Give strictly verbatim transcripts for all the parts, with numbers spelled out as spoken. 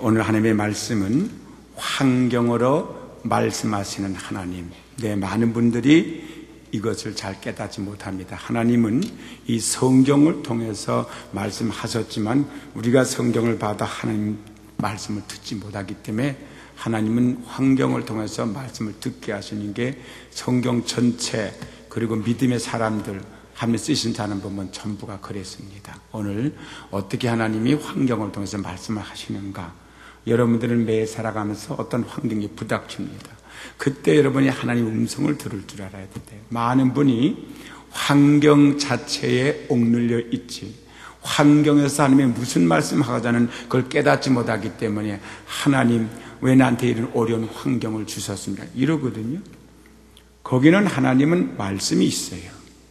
오늘 하나님의 말씀은 환경으로 말씀하시는 하나님. 네, 많은 분들이 이것을 잘 깨닫지 못합니다. 하나님은 이 성경을 통해서 말씀하셨지만 우리가 성경을 받아 하나님 말씀을 듣지 못하기 때문에 하나님은 환경을 통해서 말씀을 듣게 하시는 게 성경 전체 그리고 믿음의 사람들 하나님 쓰신 사람 보면 전부가 그랬습니다. 오늘 어떻게 하나님이 환경을 통해서 말씀을 하시는가? 여러분들은 매일 살아가면서 어떤 환경이 부닥칩니다. 그때 여러분이 하나님 음성을 들을 줄 알아야 돼요. 많은 분이 환경 자체에 옥눌려 있지, 환경에서 하나님이 무슨 말씀하자는 그걸 깨닫지 못하기 때문에 하나님 왜 나한테 이런 어려운 환경을 주셨습니까? 이러거든요. 거기는 하나님은 말씀이 있어요.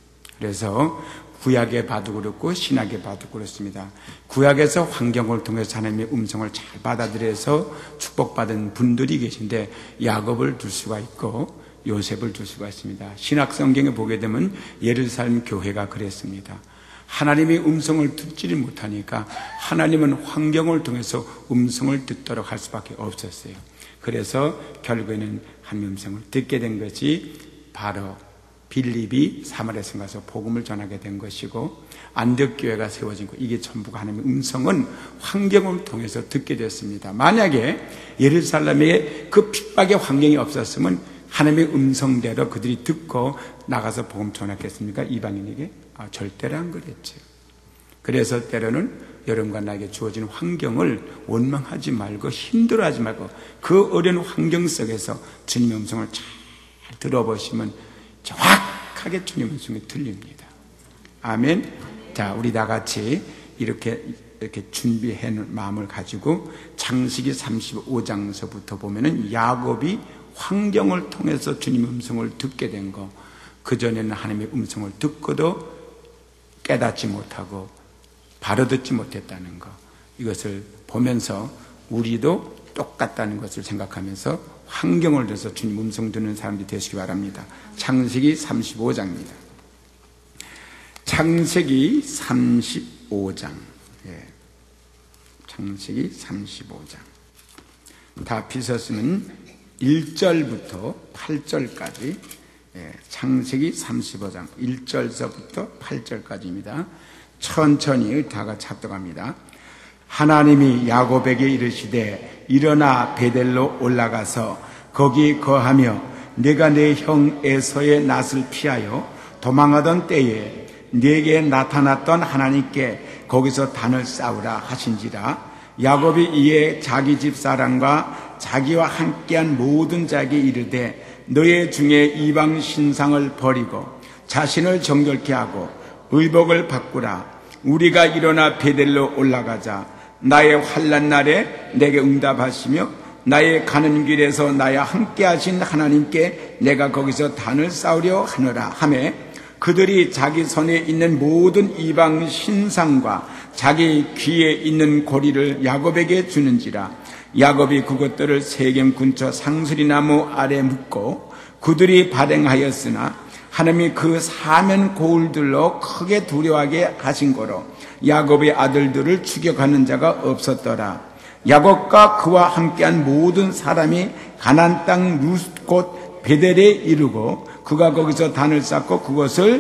그래서 구약에 봐도 그렇고 신약에 봐도 그렇습니다. 구약에서 환경을 통해서 하나님의 음성을 잘 받아들여서 축복받은 분들이 계신데 야곱을 둘 수가 있고 요셉을 둘 수가 있습니다. 신약 성경에 보게 되면 예루살렘 교회가 그랬습니다. 하나님의 음성을 듣지를 못하니까 하나님은 환경을 통해서 음성을 듣도록 할 수밖에 없었어요. 그래서 결국에는 하나님의 음성을 듣게 된 것이 바로 빌립이 사마리아에 가서 복음을 전하게 된 것이고 안디옥교회가 세워진 것, 이게 전부가 하나님의 음성은 환경을 통해서 듣게 됐습니다. 만약에 예루살렘에 그 핍박의 환경이 없었으면 하나님의 음성대로 그들이 듣고 나가서 복음 전했겠습니까? 이방인에게? 아, 절대로 안 그랬죠. 그래서 때로는 여러분과 나에게 주어진 환경을 원망하지 말고 힘들어하지 말고 그 어려운 환경 속에서 주님의 음성을 잘 들어보시면 정확하게 주님의 음성이 들립니다. 아멘. 자, 우리 다 같이 이렇게 이렇게 준비해 놓은 마음을 가지고 창세기 삼십오 장서부터 보면은 야곱이 환경을 통해서 주님의 음성을 듣게 된 거, 그전에는 하나님의 음성을 듣고도 깨닫지 못하고 바로 듣지 못했다는 거, 이것을 보면서 우리도 똑같다는 것을 생각하면서 환경을 들어서 주님 음성 듣는 사람들이 되시기 바랍니다. 창세기 삼십오 장입니다. 창세기 삼십오 장. 예. 창세기 삼십오 장. 다 펴셨으면 일 절부터 팔 절까지, 예. 창세기 삼십오 장 일 절서부터 팔 절까지입니다. 천천히 다 같이 합독합니다. 하나님이 야곱에게 이르시되 일어나 베델로 올라가서 거기 거하며 네가 내 형 에서의 낯을 피하여 도망하던 때에 네게 나타났던 하나님께 거기서 단을 쌓으라 하신지라. 야곱이 이에 자기 집 사람과 자기와 함께한 모든 자에게 이르되 너의 중에 이방 신상을 버리고 자신을 정결케 하고 의복을 바꾸라. 우리가 일어나 베델로 올라가자. 나의 환난 날에 내게 응답하시며 나의 가는 길에서 나와 함께 하신 하나님께 내가 거기서 단을 쌓으려 하노라 하매 그들이 자기 손에 있는 모든 이방 신상과 자기 귀에 있는 고리를 야곱에게 주는지라. 야곱이 그것들을 세겜 근처 상수리나무 아래 묻고 그들이 발행하였으나 하나님이 그 사면 고울들로 크게 두려워하게 하신 거로 야곱의 아들들을 추격하는 자가 없었더라. 야곱과 그와 함께한 모든 사람이 가나안 땅 루스 곧 베델에 이르고 그가 거기서 단을 쌓고 그것을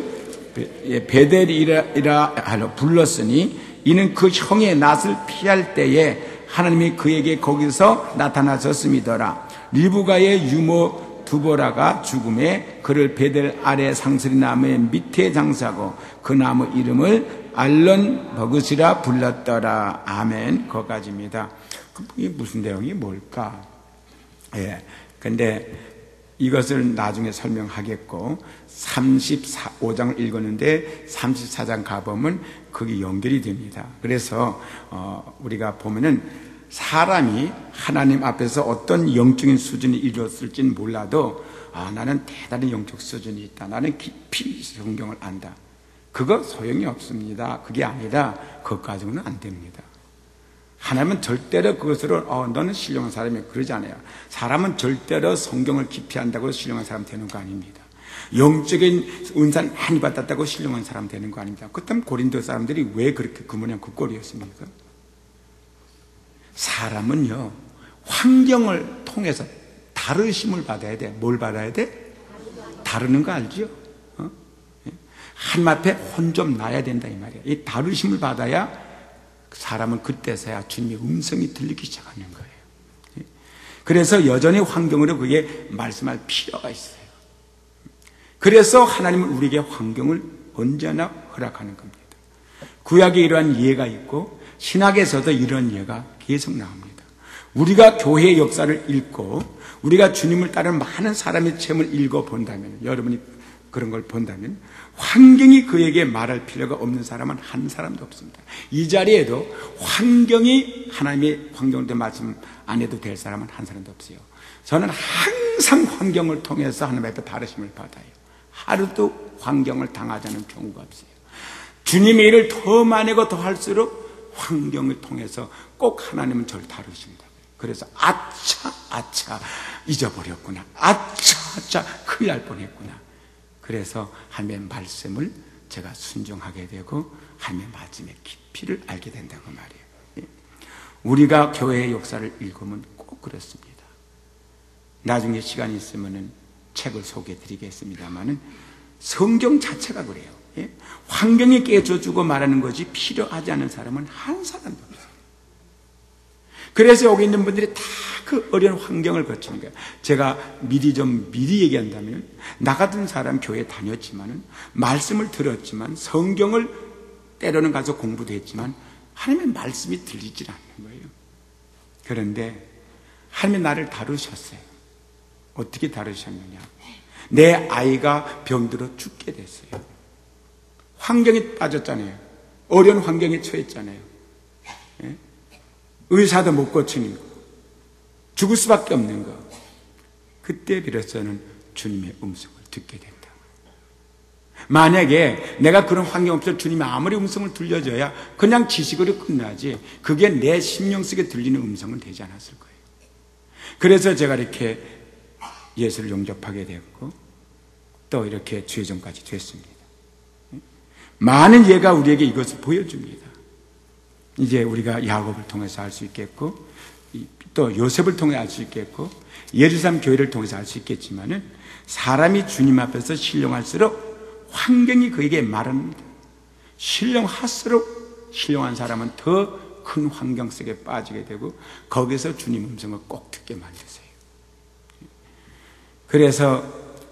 베델이라 하러 불렀으니 이는 그 형의 낯을 피할 때에 하나님이 그에게 거기서 나타나셨음이더라. 리브가의 유모 두보라가 죽음에 그를 베델 아래 상스리 나무의 밑에 장사하고 그 나무 이름을 알론 버그시라 불렀더라. 아멘. 거기까지입니다. 이게 무슨 내용이 뭘까? 예. 근데 이것을 나중에 설명하겠고 삼십오 장을 읽었는데 삼십사 장 가보면 그게 연결이 됩니다. 그래서 어, 우리가 보면은 사람이 하나님 앞에서 어떤 영적인 수준이 이루었을지는 몰라도 아, 나는 대단히 영적 수준이 있다. 나는 깊이 성경을 안다. 그거 소용이 없습니다. 그게 아니라 그것 가지고는 안 됩니다. 하나님은 절대로 그것으로 어, 너는 신령한 사람이 그러지 않아요. 사람은 절대로 성경을 깊이 안다고 신령한 사람 되는 거 아닙니다. 영적인 은사를 많이 받았다고 신령한 사람 되는 거 아닙니다. 그렇다면 고린도 사람들이 왜 그렇게 그 모양 그 꼴이었습니까? 사람은요, 환경을 통해서 다루심을 받아야 돼. 뭘 받아야 돼? 다루는 거 알죠? 어? 하나님 앞에 혼 좀 나야 된다 이 말이야. 이 다루심을 받아야 사람은 그때서야 주님의 음성이 들리기 시작하는 거예요. 그래서 여전히 환경으로 그게 말씀할 필요가 있어요. 그래서 하나님은 우리에게 환경을 언제나 허락하는 겁니다. 구약에 이러한 예가 있고 신약에서도 이런 예가 계속 나옵니다. 우리가 교회의 역사를 읽고 우리가 주님을 따르는 많은 사람의 체험을 읽어본다면, 여러분이 그런 걸 본다면 환경이 그에게 말할 필요가 없는 사람은 한 사람도 없습니다. 이 자리에도 환경이 하나님의 환경을 말씀 안 해도 될 사람은 한 사람도 없어요. 저는 항상 환경을 통해서 하나님 앞에 다루심을 받아요. 하루도 환경을 당하지 않은 경우가 없어요. 주님의 일을 더 많이고 더 할수록 환경을 통해서 꼭 하나님은 저를 다루십니다. 그래서 아차 아차 잊어버렸구나, 아차 아차 큰일 날 뻔했구나. 그래서 하나님의 말씀을 제가 순종하게 되고 하나님의 말씀의 깊이를 알게 된다고 말이에요. 우리가 교회의 역사를 읽으면 꼭 그렇습니다. 나중에 시간이 있으면 책을 소개해 드리겠습니다만은 성경 자체가 그래요. 환경에 깨져주고 말하는 것이 필요하지 않은 사람은 한 사람도 없어요. 그래서 여기 있는 분들이 다 그 어려운 환경을 거치는 거예요. 제가 미리 좀 미리 얘기한다면, 나 같은 사람 교회 다녔지만은 말씀을 들었지만 성경을 때로는 가서 공부도 했지만 하나님의 말씀이 들리질 않는 거예요. 그런데 하나님이 나를 다루셨어요. 어떻게 다루셨느냐? 내 아이가 병들어 죽게 됐어요. 환경에 빠졌잖아요. 어려운 환경에 처했잖아요. 예? 의사도 못 고치는 거, 죽을 수밖에 없는 거. 그때 비로소는 주님의 음성을 듣게 된다. 만약에 내가 그런 환경 없어 주님의 아무리 음성을 들려줘야 그냥 지식으로 끝나지, 그게 내 심령 속에 들리는 음성은 되지 않았을 거예요. 그래서 제가 이렇게 예수를 영접하게 되었고 또 이렇게 주의종까지 됐습니다. 많은 예가 우리에게 이것을 보여줍니다. 이제 우리가 야곱을 통해서 알 수 있겠고 또 요셉을 통해 알 수 있겠고 예루살렘 교회를 통해서 알 수 있겠지만은 사람이 주님 앞에서 신령할수록 환경이 그에게 말합니다. 신령할수록 신령한 사람은 더 큰 환경 속에 빠지게 되고 거기서 주님 음성을 꼭 듣게 만드세요. 그래서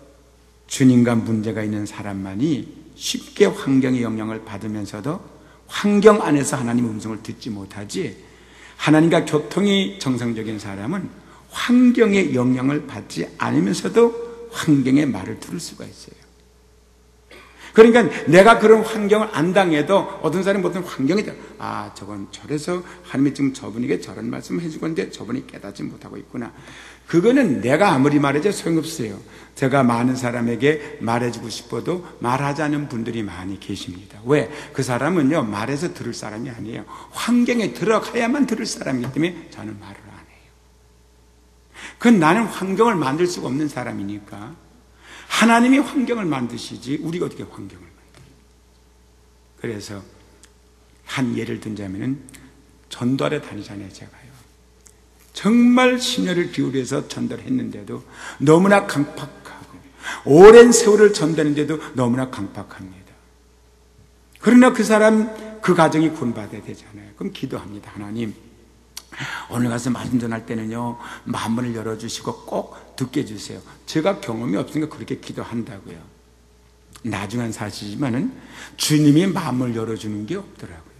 주님과 문제가 있는 사람만이 쉽게 환경의 영향을 받으면서도 환경 안에서 하나님의 음성을 듣지 못하지, 하나님과 교통이 정상적인 사람은 환경의 영향을 받지 않으면서도 환경의 말을 들을 수가 있어요. 그러니까 내가 그런 환경을 안 당해도 어떤 사람이 어떤 환경이 돼, 아 저건 저래서 하나님이 지금 저분에게 저런 말씀을 해주고 있는데 저분이 깨닫지 못하고 있구나. 그거는 내가 아무리 말해도 소용없어요. 제가 많은 사람에게 말해주고 싶어도 말하지 않는 분들이 많이 계십니다. 왜? 그 사람은요 말해서 들을 사람이 아니에요. 환경에 들어가야만 들을 사람이기 때문에 저는 말을 안 해요. 그건 나는 환경을 만들 수가 없는 사람이니까 하나님이 환경을 만드시지 우리가 어떻게 환경을 만들어요. 그래서 한 예를 든자면은 전도하러 다니잖아요. 제가요 정말 심혈을 기울여서 전달했는데도 너무나 강팍하고 오랜 세월을 전달했는데도 너무나 강팍합니다. 그러나 그 사람 그 가정이 구원받아야 되잖아요. 그럼 기도합니다. 하나님 오늘 가서 말씀 전할 때는요 마음문을 열어주시고 꼭 듣게 해주세요. 제가 경험이 없으니까 그렇게 기도한다고요. 나중한 사실이지만은 주님이 마음을 열어주는 게 없더라고요.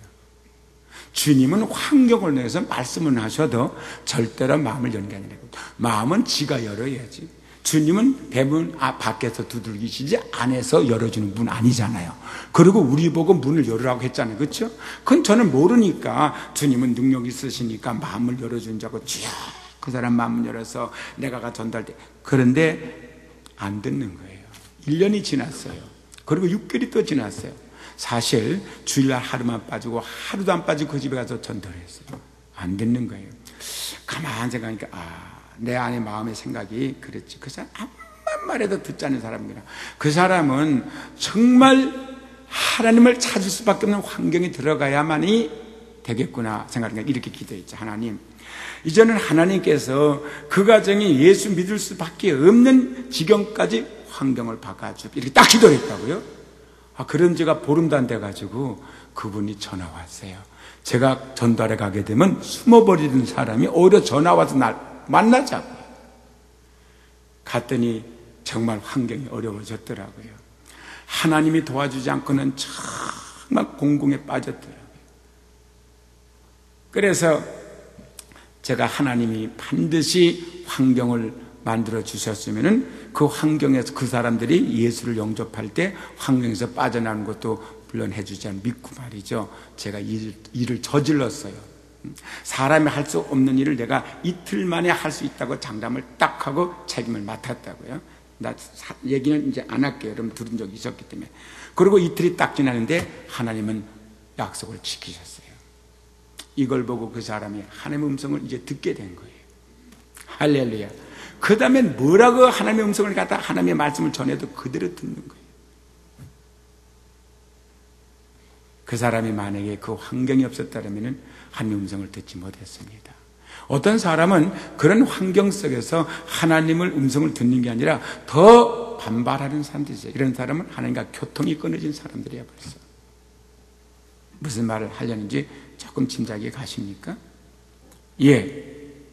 주님은 환경을 내서 말씀을 하셔도 절대로 마음을 여는 게 아니라고. 마음은 지가 열어야지. 주님은 대문 아, 밖에서 두들기시지 안에서 열어주는 분 아니잖아요. 그리고 우리 보고 문을 열으라고 했잖아요. 그렇죠? 그건 저는 모르니까 주님은 능력 있으시니까 마음을 열어주는 자고 쥐야 그 사람 마음을 열어서 내가 가 전달 때. 그런데 안 듣는 거예요. 일 년이 지났어요. 그리고 육 개월이 또 지났어요. 사실 주일날 하루만 빠지고 하루도 안 빠지고 그 집에 가서 전도를 했어요. 안 듣는 거예요. 가만히 생각하니까 아 내 안에 마음의 생각이 그랬지. 그 사람 아무만 말해도 듣지 않는 사람이구나. 그 사람은 정말 하나님을 찾을 수밖에 없는 환경에 들어가야만이 되겠구나 생각하니까 이렇게 기도했죠. 하나님 이제는 하나님께서 그 가정이 예수 믿을 수밖에 없는 지경까지 환경을 바꿔주고 이렇게 딱 기도를 했다고요. 아, 그런 지가 보름도 안 돼가지고 그분이 전화 왔어요. 제가 전달해 가게 되면 숨어버리는 사람이 오히려 전화 와서 날 만나자고요. 갔더니 정말 환경이 어려워졌더라고요. 하나님이 도와주지 않고는 정말 공공에 빠졌더라고요. 그래서 제가 하나님이 반드시 환경을 만들어 주셨으면은 그 환경에서 그 사람들이 예수를 영접할 때 환경에서 빠져나오는 것도 물론 해주지 않고 믿고 말이죠. 제가 일, 일을 저질렀어요. 사람이 할 수 없는 일을 내가 이틀 만에 할 수 있다고 장담을 딱 하고 책임을 맡았다고요. 나 사, 얘기는 이제 안 할게요. 여러분 들은 적이 있었기 때문에. 그리고 이틀이 딱 지나는데 하나님은 약속을 지키셨어요. 이걸 보고 그 사람이 하나님의 음성을 이제 듣게 된 거예요. 할렐루야. 그 다음에 뭐라고 하나님의 음성을 갖다 하나님의 말씀을 전해도 그대로 듣는 거예요. 그 사람이 만약에 그 환경이 없었다면 하나님의 음성을 듣지 못했습니다. 어떤 사람은 그런 환경 속에서 하나님의 음성을 듣는 게 아니라 더 반발하는 사람들이 있어요. 이런 사람은 하나님과 교통이 끊어진 사람들이야 벌써. 무슨 말을 하려는지 조금 짐작이 가십니까? 예.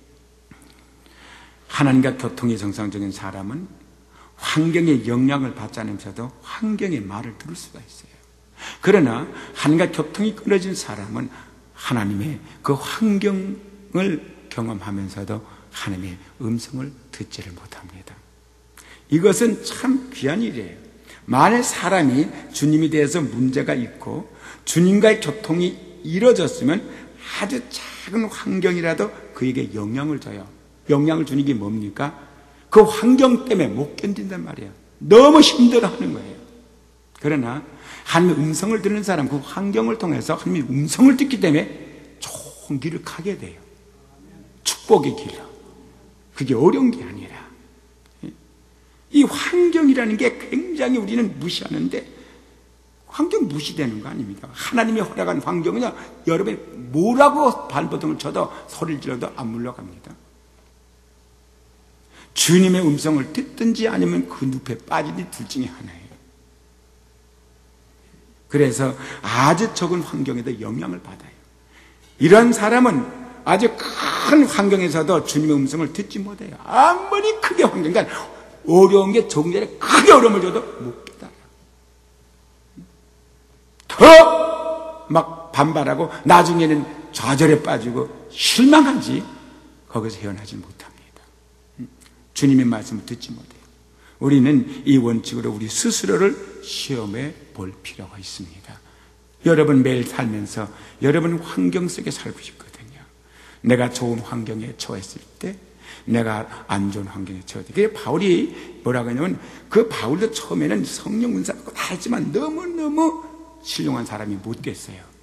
하나님과 교통이 정상적인 사람은 환경의 영향을 받지 않으면서도 환경의 말을 들을 수가 있어요. 그러나 하나님과 교통이 끊어진 사람은 하나님의 그 환경을 경험하면서도 하나님의 음성을 듣지를 못합니다. 이것은 참 귀한 일이에요. 만약 사람이 주님에 대해서 문제가 있고 주님과의 교통이 이루어졌으면 아주 작은 환경이라도 그에게 영향을 줘요. 영향을 주는 게 뭡니까? 그 환경 때문에 못 견딘단 말이에요. 너무 힘들어하는 거예요. 그러나 하나님의 음성을 듣는 사람, 그 환경을 통해서 하나님의 음성을 듣기 때문에 좋은 길을 가게 돼요. 축복의 길로. 그게 어려운 게 아니라 이 환경이라는 게 굉장히 우리는 무시하는데 환경 무시되는 거 아닙니까? 하나님이 허락한 환경은요, 여러분이 뭐라고 발버둥을 쳐도 소리를 질러도 안 물러갑니다. 주님의 음성을 듣든지 아니면 그 늪에 빠지든지 둘 중에 하나예요. 그래서 아주 적은 환경에도 영향을 받아요. 이런 사람은 아주 큰 환경에서도 주님의 음성을 듣지 못해요. 아무리 크게 환경, 그러니까 어려운 게 적은 게 아니라 크게 어려움을 줘도 못 깨달아요. 더 막 반발하고 나중에는 좌절에 빠지고 실망하지 거기서 헤어나지 못합니다. 주님의 말씀을 듣지 못해요. 우리는 이 원칙으로 우리 스스로를 시험해 볼 필요가 있습니다. 여러분 매일 살면서 여러분 환경 속에 살고 싶거든요. 내가 좋은 환경에 처했을 때 내가 안 좋은 환경에 처했을 때 바울이 뭐라고 하냐면 그 바울도 처음에는 성령 은사 받고 다 했지만 너무너무 신령한 사람이 못 됐어요.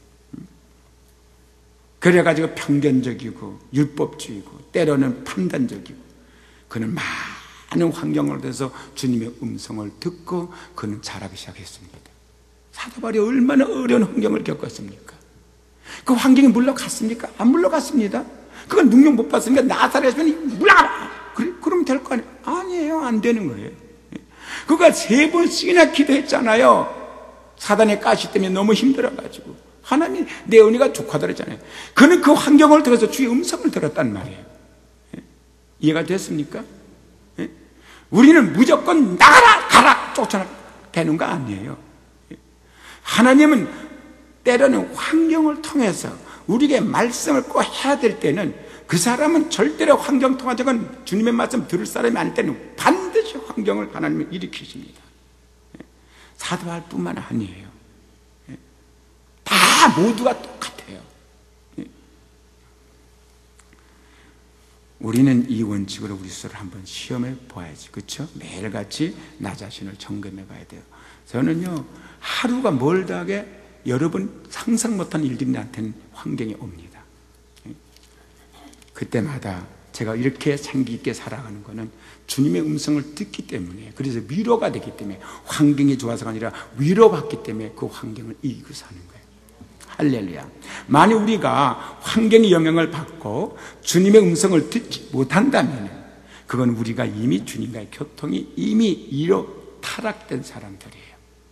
그래가지고 편견적이고 율법주의고 때로는 판단적이고 그는 많은 환경을 통해서 주님의 음성을 듣고 그는 자라기 시작했습니다. 사도 바울이 얼마나 어려운 환경을 겪었습니까? 그 환경에 물러갔습니까? 안 물러갔습니다. 그건 능력 못 받습니까? 나사렛에서는 물러가라! 그래, 그러면 될 거 아니에요? 아니에요. 안 되는 거예요. 그가 세 번씩이나 기도했잖아요. 사단의 가시 때문에 너무 힘들어가지고. 하나님이 내 은혜가 족하더랬잖아요. 그는 그 환경을 들어서 주의 음성을 들었단 말이에요. 이해가 됐습니까? 우리는 무조건 나가라! 가라! 쫓아라! 되는 거 아니에요. 하나님은 때로는 환경을 통해서 우리에게 말씀을 꼭 해야 될 때는 그 사람은 절대로 환경 통하자건 주님의 말씀 들을 사람이 아닐 때는 반드시 환경을 하나님이 일으키십니다. 사도 바울뿐만 아니에요. 다 모두가 똑같아요. 우리는 이 원칙으로 우리 스스로를 한번 시험해 봐야지. 그렇죠? 매일같이 나 자신을 점검해 봐야 돼요. 저는요 하루가 멀다하게 여러분 상상 못한 일들이 나한테는 환경이 옵니다. 그때마다 제가 이렇게 생기 있게 살아가는 것은 주님의 음성을 듣기 때문에, 그래서 위로가 되기 때문에, 환경이 좋아서가 아니라 위로받기 때문에 그 환경을 이기고 사는 거예요. 할렐루야. 만약 우리가 환경의 영향을 받고 주님의 음성을 듣지 못한다면 그건 우리가 이미 주님과의 교통이 이미 이로 타락된 사람들이에요.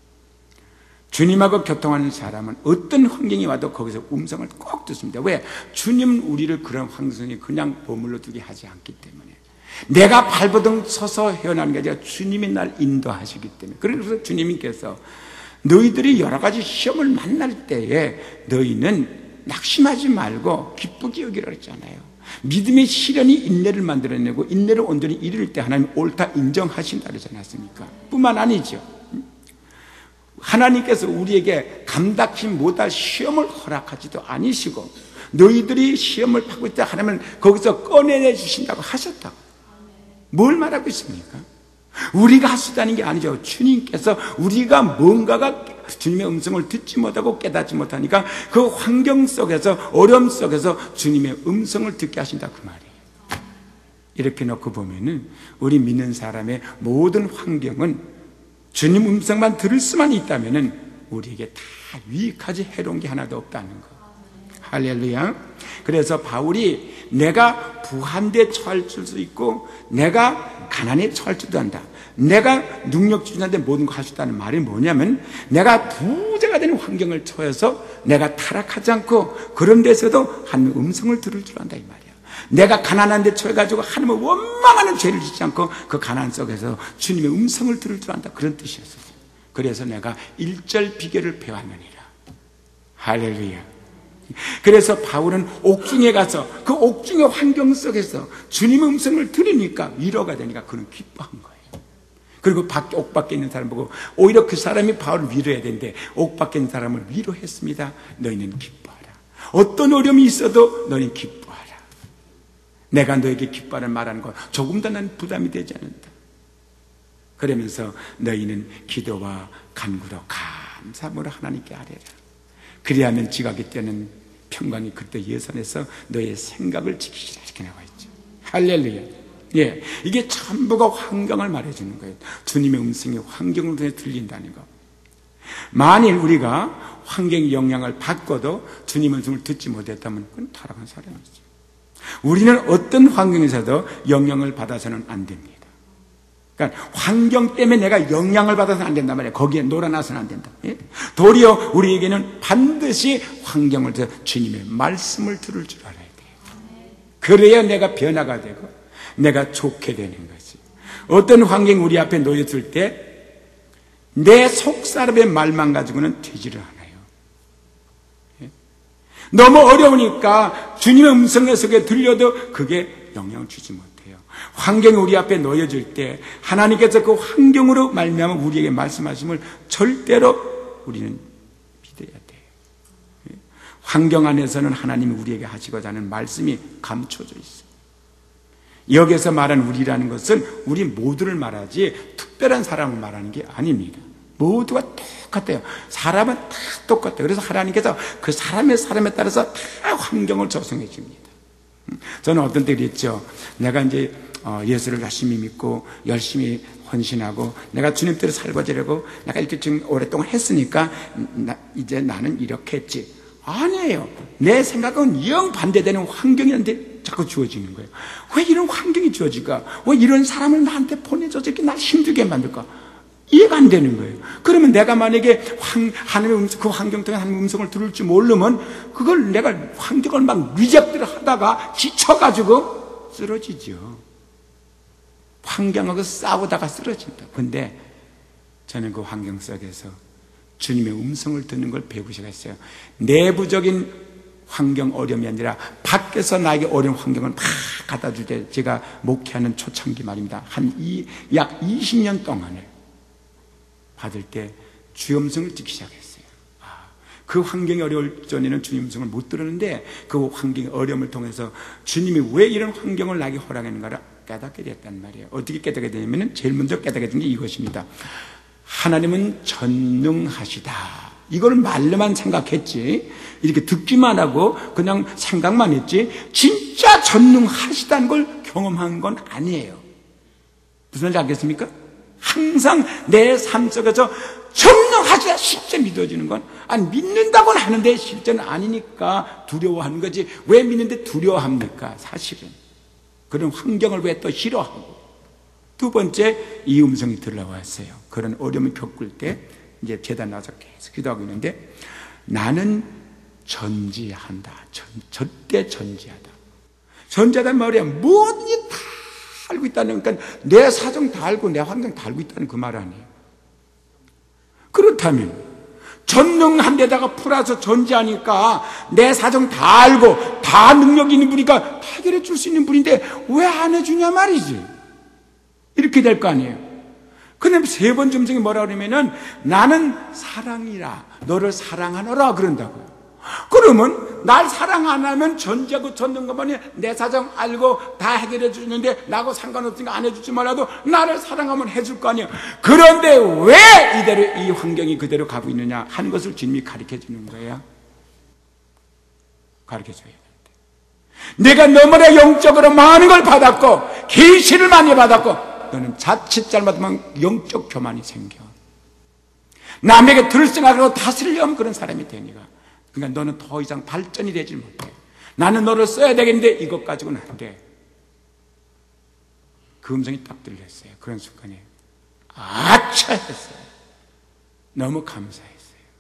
주님하고 교통하는 사람은 어떤 환경이 와도 거기서 음성을 꼭 듣습니다. 왜? 주님은 우리를 그런 환경에 그냥 버물러 두게 하지 않기 때문에, 내가 발버둥 서서 헤어나는 게 아니라 주님이 날 인도하시기 때문에. 그래서 주님께서 너희들이 여러 가지 시험을 만날 때에 너희는 낙심하지 말고 기쁘게 여기라 했잖아요. 믿음의 시련이 인내를 만들어내고 인내를 온전히 이룰 때 하나님 옳다 인정하신다 그러지 않았습니까? 뿐만 아니죠. 하나님께서 우리에게 감당치 못할 시험을 허락하지도 아니시고, 너희들이 시험을 받고 있다 하나님은 거기서 꺼내내 주신다고 하셨다고. 뭘 말하고 있습니까? 우리가 할 수 있다는 게 아니죠. 주님께서 우리가 뭔가가 주님의 음성을 듣지 못하고 깨닫지 못하니까 그 환경 속에서, 어려움 속에서 주님의 음성을 듣게 하신다 그 말이에요. 이렇게 놓고 보면은 우리 믿는 사람의 모든 환경은 주님 음성만 들을 수만 있다면은 우리에게 다 유익하지 해로운 게 하나도 없다는 거. 할렐루야. 그래서 바울이 내가 부한데 처할 줄도 있고 내가 가난에 처할 줄도 안다, 내가 능력주의자인데 모든 거 할 수 있다는 말이 뭐냐면, 내가 부자가 되는 환경을 처해서 내가 타락하지 않고 그런 데서도 하나님의 음성을 들을 줄 안다 이 말이야. 내가 가난한 데 처해가지고 하나님을 원망하는 죄를 짓지 않고 그 가난 속에서 주님의 음성을 들을 줄 안다, 그런 뜻이었어요. 그래서 내가 일절 비결을 배웠느니라. 할렐루야. 그래서 바울은 옥중에 가서 그 옥중의 환경 속에서 주님의 음성을 들으니까 위로가 되니까 그는 기뻐한 거예요. 그리고 밖에, 옥 밖에 있는 사람 보고 오히려 그 사람이 바울을 위로해야 되는데 옥 밖에 있는 사람을 위로했습니다. 너희는 기뻐하라. 어떤 어려움이 있어도 너희는 기뻐하라. 내가 너에게 기뻐하는 말하는 것 조금도 난 부담이 되지 않는다. 그러면서 너희는 기도와 간구로 감사함으로 하나님께 아뢰라. 그리하면 지각이 때는 평강이 그때 예선에서 너의 생각을 지키시라, 이렇게 나와 있죠. 할렐루야. 예, 이게 전부가 환경을 말해주는 거예요. 주님의 음성이 환경을 통해 들린다는 거. 만일 우리가 환경의 영향을 받고도 주님의 음성을 듣지 못했다면 그건 타락한 사람이죠. 우리는 어떤 환경에서도 영향을 받아서는 안 됩니다. 그러니까 환경 때문에 내가 영향을 받아서는 안 된단 말이에요. 거기에 놀아나서는 안 된다. 예? 도리어 우리에게는 반드시 환경을 통해 주님의 말씀을 들을 줄 알아야 돼요. 그래야 내가 변화가 되고 내가 좋게 되는 거지. 어떤 환경이 우리 앞에 놓였을 때 내 속사람의 말만 가지고는 되지를 않아요. 예? 너무 어려우니까 주님의 음성 속에 들려도 그게 영향을 주지 못해요. 환경이 우리 앞에 놓여질 때 하나님께서 그 환경으로 말미암아 우리에게 말씀하심을 절대로 우리는 믿어야 돼요. 환경 안에서는 하나님이 우리에게 하시고자 하는 말씀이 감춰져 있어요. 여기서 말하는 우리라는 것은 우리 모두를 말하지 특별한 사람을 말하는 게 아닙니다. 모두가 똑같아요. 사람은 다 똑같아요. 그래서 하나님께서 그 사람의 사람에 따라서 다 환경을 조성해 줍니다. 저는 어떤 때 그랬죠. 내가 이제 예수를 열심히 믿고 열심히 헌신하고 내가 주님 대로 살고자려고 내가 이렇게 지금 오랫동안 했으니까 나, 이제 나는 이렇게 했지. 아니에요. 내 생각은 영 반대되는 환경이한테 자꾸 주어지는 거예요. 왜 이런 환경이 주어질까? 왜 이런 사람을 나한테 보내줘서 이렇게 날 힘들게 만들까? 이해가 안 되는 거예요. 그러면 내가 만약에 환, 하나님의 음성, 그 환경 때문에 하나님의 음성을 들을 줄 모르면 그걸 내가 환경을 막 리젝트를 하다가 지쳐가지고 쓰러지죠. 환경하고 싸우다가 쓰러진다. 근데 저는 그 환경 속에서 주님의 음성을 듣는 걸 배우고 시작했어요. 내부적인 환경 어려움이 아니라 밖에서 나에게 어려운 환경을 막 갖다 줄 때, 제가 목회하는 초창기 말입니다. 한 이, 약 이십 년 동안을 받을 때 주의 음성을 듣기 시작했어요. 아, 그 환경이 어려울 전에는 주의 음성을 못 들었는데 그 환경의 어려움을 통해서 주님이 왜 이런 환경을 나에게 허락했는가를 깨닫게 됐단 말이에요. 어떻게 깨닫게 되냐면 제일 먼저 깨닫게 된 게 이것입니다. 하나님은 전능하시다. 이걸 말로만 생각했지, 이렇게 듣기만 하고 그냥 생각만 했지 진짜 전능하시다는 걸 경험한 건 아니에요. 무슨 말인지 알겠습니까? 항상 내 삶 속에서 성령하시라 실제 믿어지는 건 아니 믿는다고는 하는데 실제는 아니니까 두려워하는 거지. 왜 믿는데 두려워합니까? 사실은 그런 환경을 왜 또 싫어하고. 두 번째, 이 음성이 들려왔어요. 그런 어려움을 겪을 때 이제 제단 나와서 계속 기도하고 있는데 나는 전지한다. 전, 절대 전지하다. 전지하다는 말이야. 뭐든지 다 알고 있다는, 그러니까 내 사정 다 알고 내 환경 다 알고 있다는 그 말 아니에요. 그렇다면 전능한 데다가 풀어서 전지하니까 내 사정 다 알고 다 능력 있는 분이니까 다 해결해 줄 수 있는 분인데 왜 안 해주냐 말이지. 이렇게 될 거 아니에요. 그다음에 세 번째 음성이 뭐라 그러면은 나는 사랑이라 너를 사랑하노라 그런다고요. 그러면 날 사랑 안 하면 전지하고 전능가만이 내 사정 알고 다 해결해 주는데 나하고 상관없으니까 안 해주지 말아도 나를 사랑하면 해줄 거 아니에요. 그런데 왜 이대로 이 환경이 그대로 가고 있느냐 하는 것을 주님이 가르쳐 주는 거예요. 가르쳐 줘야 되는데 내가 너무나 영적으로 많은 걸 받았고 계시를 많이 받았고 너는 자칫 잘못하면 영적 교만이 생겨. 남에게 들을 생각하고 다스리려면 그런 사람이 되니까. 그러니까 너는 더 이상 발전이 되지 못해. 나는 너를 써야 되겠는데 이것 가지고는 안 돼. 그 음성이 딱 들렸어요. 그런 순간에 아차 했어요. 너무 감사했어요.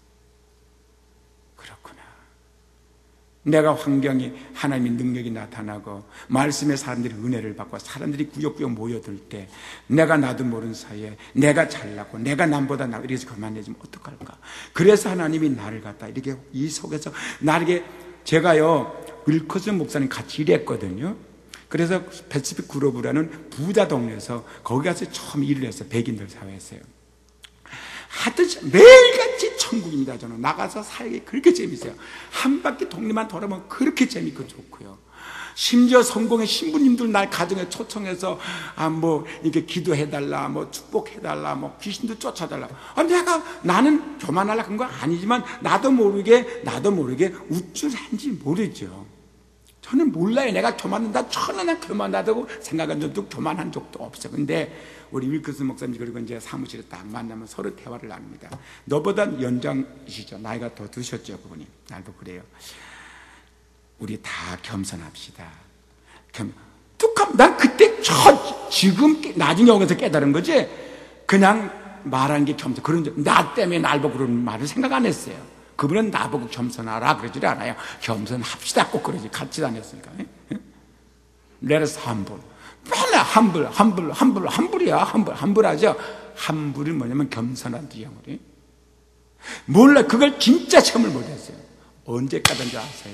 그렇구나. 내가 환경이 하나님의 능력이 나타나고 말씀에 사람들이 은혜를 받고 사람들이 구역구역 모여들 때 내가 나도 모르는 사이에 내가 잘나고 내가 남보다 나 이래서 그만해지면 어떡할까. 그래서 하나님이 나를 갖다 이렇게 이 속에서 나에게 제가요 윌커슨 목사님 같이 일했거든요. 그래서 패시픽 그룹이라는 부자 동네에서 거기 가서 처음 일을 했어요. 백인들 사회에서요. 하여튼 매일같이 천국입니다. 저는 나가서 살기 그렇게 재밌어요. 한 바퀴 동네만 돌아보면 그렇게 재밌고 좋고요. 심지어 성공의 신부님들 날 가정에 초청해서 아 뭐 이렇게 기도해달라, 뭐 축복해달라, 뭐 귀신도 쫓아달라. 아 내가 나는 교만하려고 한 건 아니지만 나도 모르게 나도 모르게 우쭐한지 모르죠. 저는 몰라요. 내가 교만한다, 천하나 교만하다고 생각한 적도 교만한 적도 없어. 근데 우리 윌커슨 목사님 그리고 이제 사무실에 딱 만나면 서로 대화를 나눕니다. 너보다 연장이시죠. 나이가 더 드셨죠, 그분이. 나도 그래요. 우리 다 겸손합시다. 겸, 뚝하면 난 그때 저 지금 나중에 여기서 깨달은 거지. 그냥 말하는 게 겸손. 그런 나 때문에 날 보고 그런 말을 생각 안 했어요. 그분은 나보고 겸손하라 그러지 않아요. 겸손합시다 꼭 그러지. 같이 다녔으니까. Let us humble. 맨날 humble, humble, humble, humble이야. humble, humble하죠. humble이 뭐냐면 겸손한지 영어리. 몰라. 그걸 진짜 체험을 못했어요. 언제 까던 줄 아세요?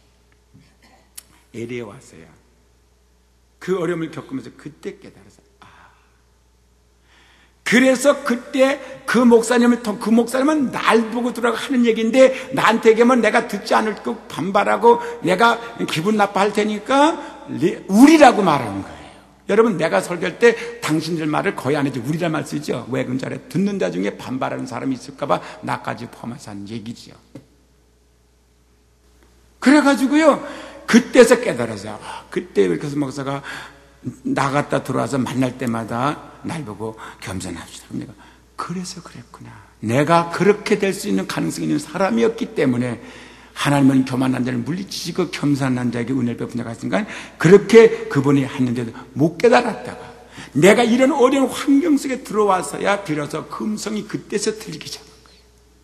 엘에이에 왔어요. 그 어려움을 겪으면서 그때 깨달았어요. 아. 그래서 그때 그 목사님을, 그 목사님은 날 보고 들어가 하는 얘기인데 나한테 얘기하면 내가 듣지 않을 거 반발하고 내가 기분 나빠할 테니까 우리라고 말하는 거예요. 여러분 내가 설교할 때 당신들 말을 거의 안 해줘. 우리란 말 쓰죠. 왜 그런 줄 알아요? 듣는 자 중에 반발하는 사람이 있을까 봐 나까지 포함해서 하는 얘기죠. 그래가지고요 그때서 깨달았어요. 그때 윌커슨 목사가 나갔다 들어와서 만날 때마다 날 보고 겸손합시다. 내가 그래서 그랬구나. 내가 그렇게 될 수 있는 가능성이 있는 사람이었기 때문에 하나님은 교만한 자를 물리치시고 겸손한 자에게 은혜를 베푼 자가 있으니까 그렇게 그분이 했는데도 못 깨달았다가 내가 이런 어려운 환경 속에 들어와서야 비로소 금성이 그때서 들리기 시작한 거예요.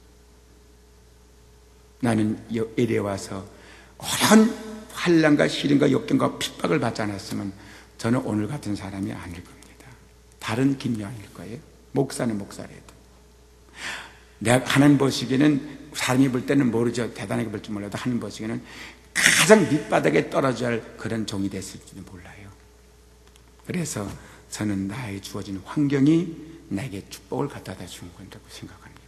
나는 엘에이에 와서 어려운 환난과 시련과 역경과 핍박을 받지 않았으면 저는 오늘 같은 사람이 아닐 겁니다. 다른 김여한일 거예요. 목사는 목사래도. 내가 하나님 보시기에는 사람이 볼 때는 모르죠. 대단하게 볼 줄 몰라도 하나님 보시기에는 가장 밑바닥에 떨어져야 할 그런 종이 됐을지도 몰라요. 그래서 저는 나의 주어진 환경이 나에게 축복을 갖다다 준 건다고 생각합니다.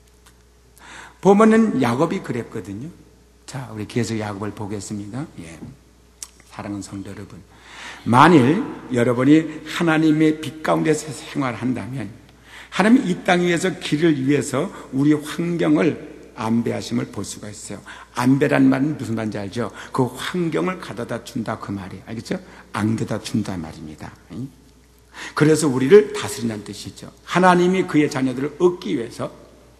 보면은 야곱이 그랬거든요. 자, 우리 계속 야곱을 보겠습니다. 예. 사랑하는 성도 여러분, 만일 여러분이 하나님의 빛 가운데서 생활한다면 하나님이 이 땅 위에서 길을 위해서 우리 환경을 안배하심을 볼 수가 있어요. 안배란 말은 무슨 말인지 알죠? 그 환경을 가져다 준다 그 말이에요. 알겠죠? 안겨다 준다 말입니다. 그래서 우리를 다스린다는 뜻이죠. 하나님이 그의 자녀들을 얻기 위해서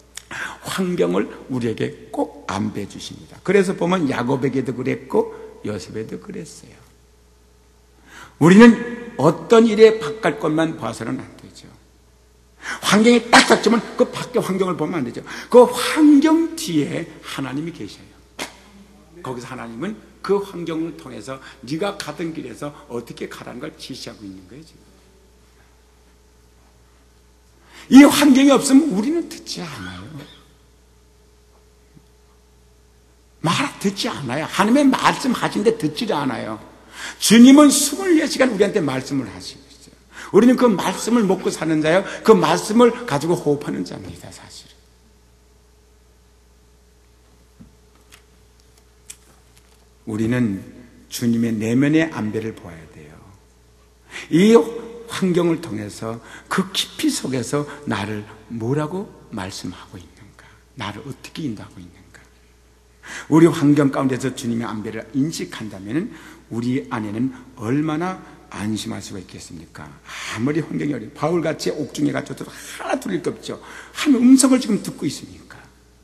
환경을 우리에게 꼭 안배해 주십니다. 그래서 보면 야곱에게도 그랬고 요셉에도 그랬어요. 우리는 어떤 일에 바깥 것만 봐서는 안 되죠. 환경이 딱 닥치면 그 밖의 환경을 보면 안 되죠. 그 환경 뒤에 하나님이 계셔요. 거기서 하나님은 그 환경을 통해서 네가 가던 길에서 어떻게 가라는 걸 지시하고 있는 거예요. 지금. 이 환경이 없으면 우리는 듣지 않아요. 말 듣지 않아요. 하나님의 말씀 하시는데 듣지를 않아요. 주님은 이십사 시간 우리한테 말씀을 하시고 있어요. 우리는 그 말씀을 먹고 사는 자요, 그 말씀을 가지고 호흡하는 자입니다. 사실은. 우리는 주님의 내면의 안배를 보아야 돼요. 이 환경을 통해서 그 깊이 속에서 나를 뭐라고 말씀하고 있는가, 나를 어떻게 인도하고 있는가. 우리 환경 가운데서 주님의 안배를 인식한다면 우리 안에는 얼마나 안심할 수가 있겠습니까? 아무리 환경이 어려워, 바울같이 옥중에 갇혀도 하나 둘릴 게 없죠. 한 음성을 지금 듣고 있으니까.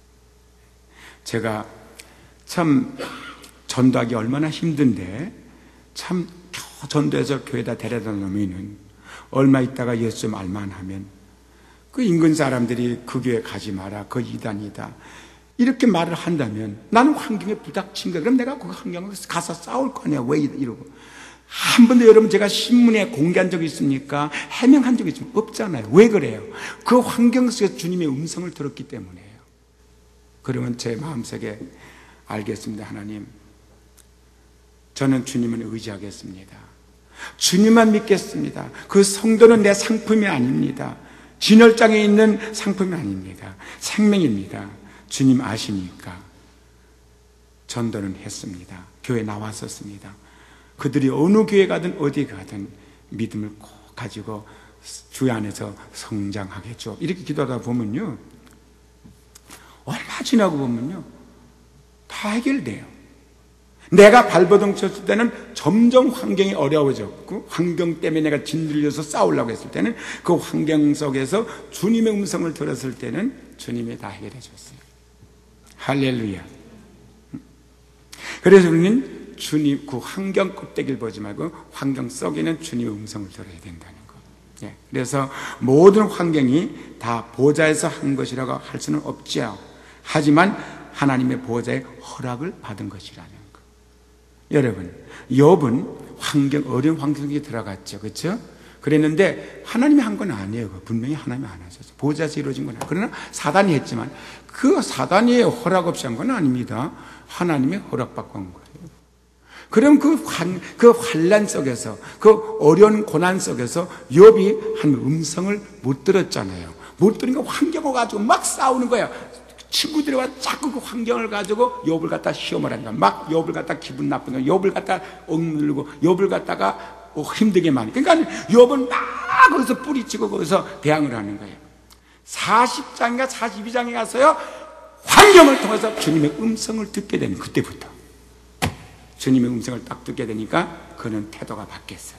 제가 참 전도하기 얼마나 힘든데, 참 전도해서 교회에다 데려다 놓으면 얼마 있다가 예수 좀 알만 하면 그 인근 사람들이 그 교회 가지 마라, 그 이단이다, 이렇게 말을 한다면 나는 환경에 부닥친 거야. 그럼 내가 그 환경에 가서 싸울 거 아니야. 왜 이러고. 한 번도 여러분 제가 신문에 공개한 적이 있습니까? 해명한 적이 좀 없잖아요. 왜 그래요? 그 환경 속에서 주님의 음성을 들었기 때문이에요. 그러면 제 마음속에 알겠습니다. 하나님, 저는 주님을 의지하겠습니다. 주님만 믿겠습니다. 그 성도는 내 상품이 아닙니다. 진열장에 있는 상품이 아닙니다. 생명입니다. 주님 아시니까 전도는 했습니다. 교회 나왔었습니다. 그들이 어느 교회 가든 어디 가든 믿음을 꼭 가지고 주 안에서 성장하게 줘. 이렇게 기도하다 보면요, 얼마 지나고 보면요, 다 해결돼요. 내가 발버둥 쳤을 때는 점점 환경이 어려워졌고, 환경 때문에 내가 짓눌려서 싸우려고 했을 때는 그 환경 속에서 주님의 음성을 들었을 때는 주님이 다 해결해 줬어요. 할렐루야. 그래서 우리는 주님 그 환경 껍데기를 보지 말고 환경 속에는 주님의 음성을 들어야 된다는 거. 예. 그래서 모든 환경이 다 보좌에서 한 것이라고 할 수는 없죠. 하지만 하나님의 보좌의 허락을 받은 것이라는 거. 여러분, 욥은 환경, 어려운 환경 속에 들어갔죠. 그렇죠? 그랬는데 하나님이 한 건 아니에요. 분명히 하나님이 안 하셨어요. 보좌에서 이루어진 건 아니에요. 그러나 사단이 했지만 그 사단이 허락 없이 한 건 아닙니다. 하나님의 허락받고 한 거예요. 그럼 그, 환, 그 환란 속에서, 그 어려운 고난 속에서 욥이 한 음성을 못 들었잖아요. 못 들으니까 환경을 가지고 막 싸우는 거예요. 친구들과 자꾸 그 환경을 가지고 욥을 갖다 시험을 하니까 막 욥을 갖다 기분 나쁜 거예요. 욥을 갖다 억누르고 욥을 갖다가 힘들게 많이. 그러니까 욥은 막 거기서 뿌리치고 거기서 대항을 하는 거예요. 사십 장인가 사십이 장에 가서요, 환경을 통해서 주님의 음성을 듣게 되는, 그때부터 주님의 음성을 딱 듣게 되니까 그는 태도가 바뀌었어요.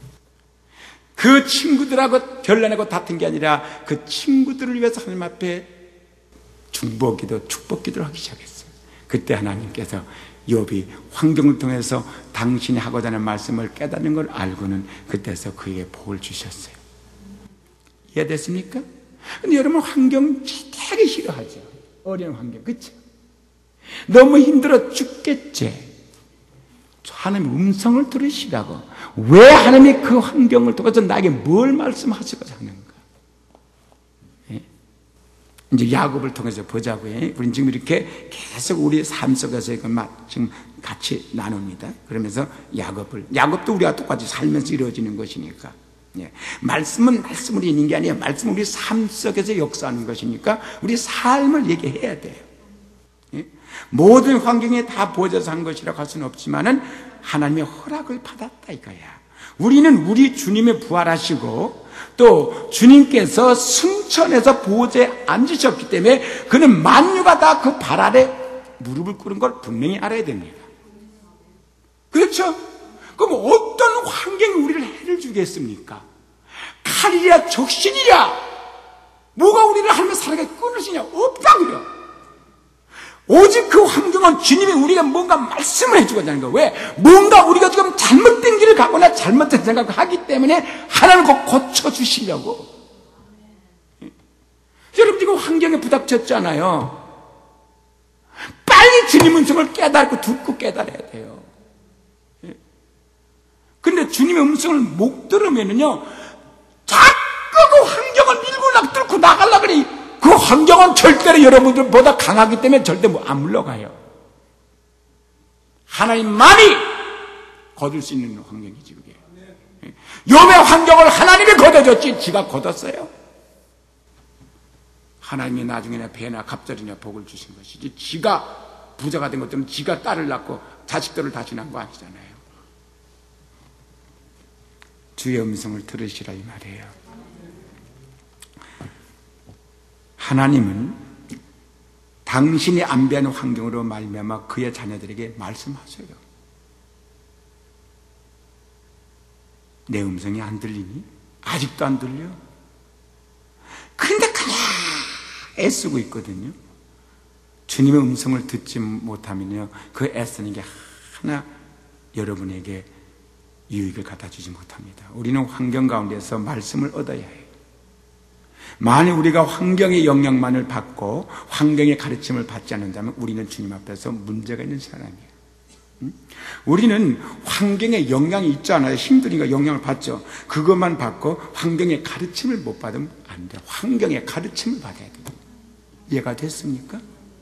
그 친구들하고 별난하고 다툰 게 아니라 그 친구들을 위해서 하나님 앞에 중보기도, 축복기도를 하기 시작했어요. 그때 하나님께서 욥이 환경을 통해서 당신이 하고자 하는 말씀을 깨닫는 걸 알고는 그때서 그에게 복을 주셨어요. 이해됐습니까? 근데 여러분, 환경 되게 싫어하죠. 어려운 환경, 그렇죠? 너무 힘들어 죽겠지. 하나님 음성을 들으시라고. 왜 하나님이 그 환경을 통해서 나에게 뭘 말씀하시고자 하는가? 예? 이제 야곱을 통해서 보자고요. 우리는 지금 이렇게 계속 우리 삶 속에서 이거 막 지금 같이 나눕니다. 그러면서 야곱을, 야곱도 우리가 똑같이 살면서 이루어지는 것이니까. 예. 말씀은 말씀으로 있는 게 아니에요. 말씀은 우리 삶 속에서 역사하는 것이니까 우리 삶을 얘기해야 돼요. 예? 모든 환경에 다 보여져서 한 것이라고 할 수는 없지만은 하나님의 허락을 받았다 이거야. 우리는 우리 주님의 부활하시고 또 주님께서 승천해서 보좌에 앉으셨기 때문에 그는 만유가 다 그 발 아래 무릎을 꿇은 걸 분명히 알아야 됩니다. 그렇죠? 그럼 어떤 환경이 우리를 해를 주겠습니까? 칼이랴 적신이랴 뭐가 우리를 하나님의 사랑에 끊으시냐? 없다 그래요. 오직 그 환경은 주님이 우리가 뭔가 말씀을 해주고자 하는 거예요. 왜? 뭔가 우리가 지금 잘못된 길을 가거나 잘못된 생각을 하기 때문에 하나님 곧 고쳐주시려고. 여러분 지금 환경에 부닥쳤잖아요. 빨리 주님 음성을 깨닫고 듣고 깨달아야 돼요. 그런데 주님의 음성을 못 들으면요, 자꾸 그 환경을 밀고 나 뚫고 나가려고 그래. 그 환경은 절대로 여러분들보다 강하기 때문에 절대 안 물러가요. 하나님만이 거둘 수 있는 환경이지 그게. 욥의 환경을 하나님이 거둬줬지 지가 거뒀어요? 하나님이 나중에나 배나 갑절이나 복을 주신 것이지 지가 부자가 된 것들은 지가 딸을 낳고 자식들을 다시 낳은 거 아니잖아요. 주의 음성을 들으시라 이 말이에요. 하나님은 당신이 안배하는 환경으로 말미암아 그의 자녀들에게 말씀하세요. 내 음성이 안 들리니? 아직도 안 들려? 근데 그냥 애쓰고 있거든요. 주님의 음성을 듣지 못하면요, 그 애쓰는 게 하나 여러분에게 유익을 갖다 주지 못합니다. 우리는 환경 가운데서 말씀을 얻어야 해요. 만일 우리가 환경의 영향만을 받고 환경의 가르침을 받지 않는다면 우리는 주님 앞에서 문제가 있는 사람이에요. 응? 우리는 환경에 영향이 있잖아요. 힘드니까 영향을 받죠. 그것만 받고 환경의 가르침을 못 받으면 안 돼요. 환경의 가르침을 받아야 돼요. 이해가 됐습니까?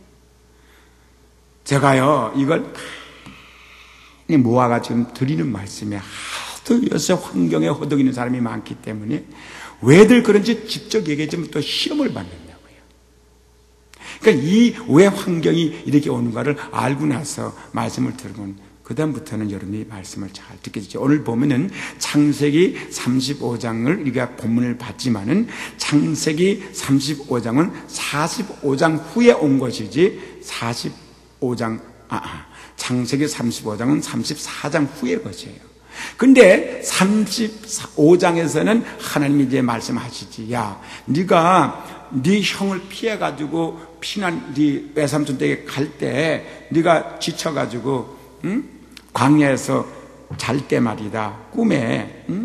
제가요 이걸 모아가지고 드리는 말씀에 하도 요새 환경에 허덕이는 사람이 많기 때문에 왜들 그런지 직접 얘기해주면 또 시험을 받는다고요. 그러니까 이 왜 환경이 이렇게 오는가를 알고 나서 말씀을 들으면 그 다음부터는 여러분이 말씀을 잘 듣게 되죠. 오늘 보면은 창세기 삼십오 장을 우리가 본문을 봤지만은 창세기 삼십오 장은 사십오 장 후에 온 것이지 사십오 장 아 창세기 삼십오 장은 삼십사 장 후의 것이에요. 근데 삼십오 장에서는 하나님이 이제 말씀하시지. 야, 네가 네 형을 피해 가지고 피난 네 외삼촌 댁에 갈 때 네가 지쳐 가지고 응? 광야에서 잘 때 말이다. 꿈에 응?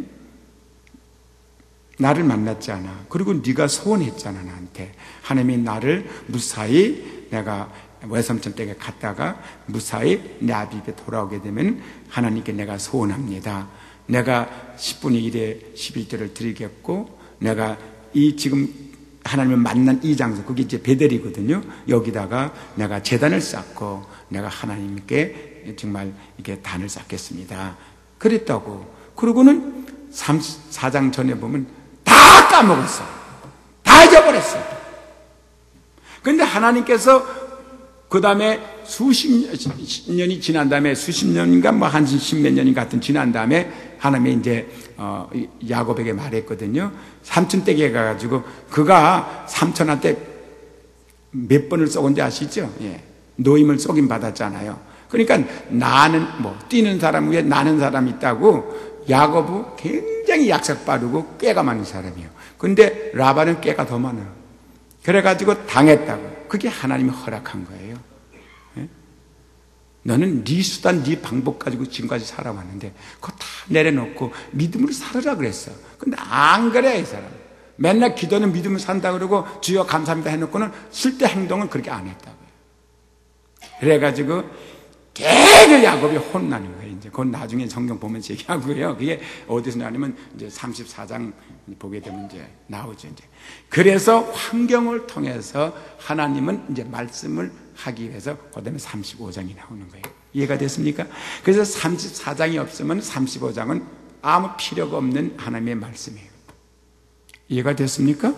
나를 만났잖아. 그리고 네가 소원했잖아, 나한테. 하나님이 나를 무사히 내가 외삼촌 댁에 갔다가 무사히 내 아비에게 돌아오게 되면 하나님께 내가 소원합니다. 내가 십분의 일에 십일조를 드리겠고, 내가 이 지금 하나님을 만난 이 장소, 그게 이제 베델이거든요. 여기다가 내가 제단을 쌓고 내가 하나님께 정말 이렇게 단을 쌓겠습니다. 그랬다고. 그러고는 삼십사 장 전에 보면 다 까먹었어. 다 잊어버렸어. 그런데 하나님께서 그 다음에 수십 년이 지난 다음에 수십 년인가 뭐 한 십몇 년이 같은 지난 다음에 하나님이 이제 어, 야곱에게 말했거든요. 삼촌 댁에 가가지고 그가 삼촌한테 몇 번을 쏘건지 아시죠? 예. 노임을 쏘긴 받았잖아요. 그러니까 나는 뭐 뛰는 사람 위에 나는 사람이 있다고 야곱은 굉장히 약삭 빠르고 꾀가 많은 사람이에요. 근데 라반은 꾀가 더 많아요. 그래가지고 당했다고. 그게 하나님이 허락한 거예요. 예? 너는 네 수단, 네 방법 가지고 지금까지 살아왔는데 그거 다 내려놓고 믿음으로 살으라 그랬어. 근데 안 그래, 이 사람. 맨날 기도는 믿음으로 산다 그러고 주여 감사합니다 해놓고는 실제 행동은 그렇게 안 했다고요. 그래가지고 계속 야곱이 혼나는 거예요. 이제 그건 나중에 성경 보면서 얘기하고요. 그게 어디서 나냐면 이제 삼십사 장 보게 되면 이제 나오죠. 이제 그래서 환경을 통해서 하나님은 이제 말씀을 하기 위해서 그다음에 삼십오 장이 나오는 거예요. 이해가 됐습니까? 그래서 삼십사 장이 없으면 삼십오 장은 아무 필요가 없는 하나님의 말씀이에요. 이해가 됐습니까?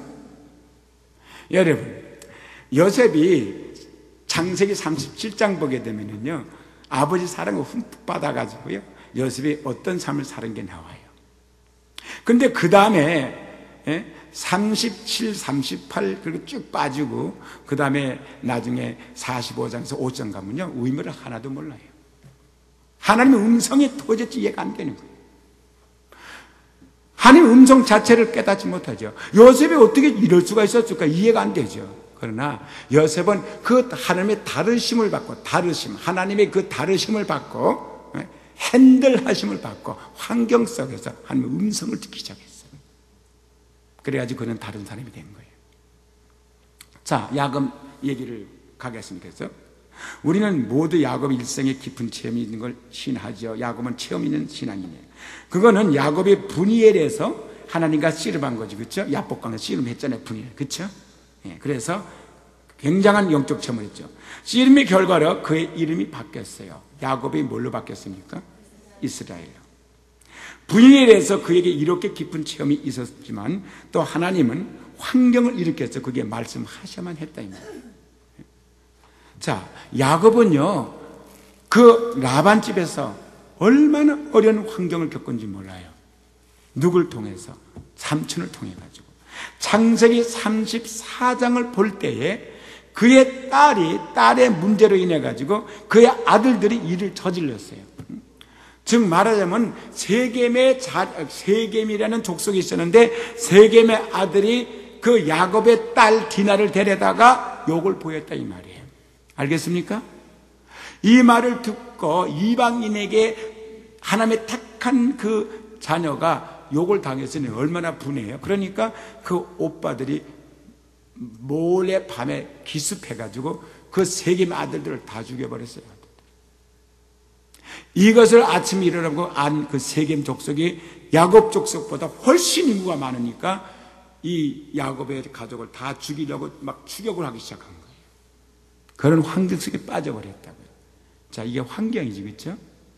여러분, 요셉이 창세기 삼십칠 장 보게 되면은요, 아버지 사랑을 흠뻑 받아가지고요, 요셉이 어떤 삶을 사는 게 나와요. 근데 그 다음에 삼십칠, 삼십팔 그리고 쭉 빠지고 그 다음에 나중에 사십오 장에서 오 장 가면요, 의미를 하나도 몰라요. 하나님의 음성이 도저히 이해가 안 되는 거예요. 하나님의 음성 자체를 깨닫지 못하죠. 요셉이 어떻게 이럴 수가 있었을까? 이해가 안 되죠. 그러나 요셉은 그 하나님의 다르심을 받고, 다르심, 하나님의 그 다르심을 받고, 핸들하심을 받고 환경 속에서 하나님의 음성을 듣기 시작했어요. 그래가지고 그는 다른 사람이 된 거예요. 자, 야곱 얘기를 가겠습니다. 그래서 우리는 모두 야곱 일생에 깊은 체험이 있는 걸 신하죠. 야곱은 체험 있는 신앙이네요. 그거는 야곱의 분이엘에서 하나님과 씨름한 거지, 그렇죠? 야복강에 씨름했잖아요, 분이엘, 그렇죠? 예, 그래서 굉장한 영적 체험을 했죠. 씨름의 결과로 그의 이름이 바뀌었어요. 야곱이 뭘로 바뀌었습니까? 이스라엘로. 분이엘에서 그에게 이렇게 깊은 체험이 있었지만 또 하나님은 환경을 일으켜서 그게 말씀하셔야만 했다, 이 말이에요. 자, 야곱은요, 그 라반 집에서 얼마나 어려운 환경을 겪은지 몰라요. 누굴 통해서? 삼촌을 통해 가지고. 창세기 삼십사 장을 볼 때에 그의 딸이, 딸의 문제로 인해 가지고 그의 아들들이 일을 저질렀어요. 즉 말하자면 세겜의 자, 세겜이라는 족속이 있었는데 세겜의 아들이 그 야곱의 딸 디나를 데려다가 욕을 보였다, 이 말이에요. 알겠습니까? 이 말을 듣고 이방인에게 하나님의 택한 그 자녀가 욕을 당했으니 얼마나 분해요. 그러니까 그 오빠들이 몰래 밤에 기습해가지고 그 세겜 아들들을 다 죽여버렸어요. 이것을 아침에 일어나고 안 그 세겜 족속이 야곱 족속보다 훨씬 인구가 많으니까 이 야곱의 가족을 다 죽이려고 막 추격을 하기 시작한 거예요. 그런 환경 속에 빠져버렸다고요. 자, 이게 환경이지, 그렇죠?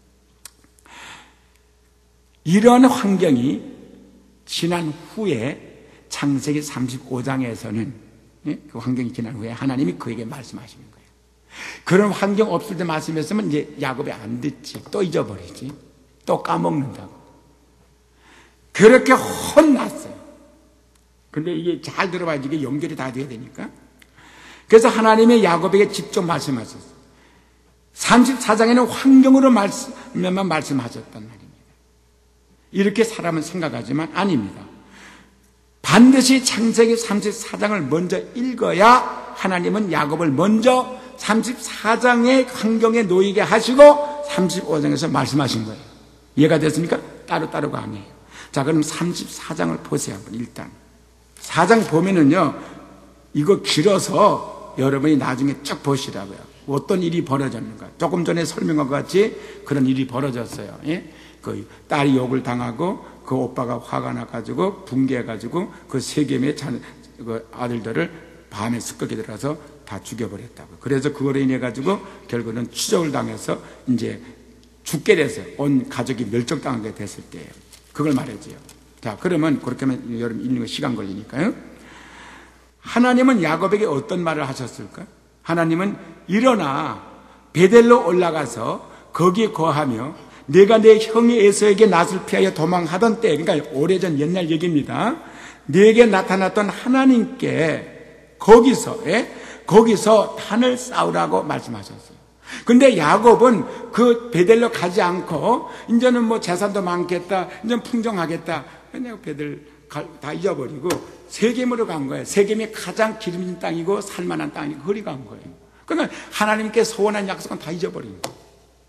이런 환경이 지난 후에 창세기 삼십오 장에서는 그 환경이 지난 후에 하나님이 그에게 말씀하시는 거예요. 그런 환경 없을 때 말씀했으면 이제 야곱이 안 듣지, 또 잊어버리지, 또 까먹는다고. 그렇게 혼났어요. 근데 이게 잘 들어봐야지 이게 연결이 다 돼야 되니까. 그래서 하나님이 야곱에게 직접 말씀하셨어요. 삼십사 장에는 환경으로 말씀만 말씀하셨단 말입니다. 이렇게 사람은 생각하지만 아닙니다. 반드시 창세기 삼십사 장을 먼저 읽어야 하나님은 야곱을 먼저 삼십사 장의 환경에 놓이게 하시고 삼십오 장에서 말씀하신 거예요. 이해가 됐습니까? 따로따로가 아니에요. 자, 그럼 삼십사 장을 보세요. 한번 일단 사 장 보면은요, 이거 길어서 여러분이 나중에 쭉 보시라고요. 어떤 일이 벌어졌는가. 조금 전에 설명한 것 같이 그런 일이 벌어졌어요. 예? 그 딸이 욕을 당하고 그 오빠가 화가 나가지고 분개해가지고 그 세겜의 그 아들들을 밤에 습격에 들어가서 다 죽여버렸다고. 그래서 그거로 인해 가지고 결국은 추적을 당해서 이제 죽게 됐어요. 온 가족이 멸종당하게 됐을 때예요. 그걸 말해줘요. 자, 그러면 그렇게 하면 여러분 읽는 거 시간 걸리니까요. 하나님은 야곱에게 어떤 말을 하셨을까? 하나님은 일어나 베델로 올라가서 거기에 거하며 내가 내 형이 에서에게 낯을 피하여 도망하던 때, 그러니까 오래전 옛날 얘기입니다. 내게 나타났던 하나님께 거기서 예? 거기서 탄을 쌓으라고 말씀하셨어요. 근데 야곱은 그 베델로 가지 않고 이제는 뭐 재산도 많겠다, 이제 풍성하겠다, 그냥 베델 다 잊어버리고 세겜으로 간 거예요. 세겜이 가장 기름진 땅이고 살만한 땅이고 그리 간 거예요. 그러니까 하나님께 소원한 약속은 다 잊어버린 거예요.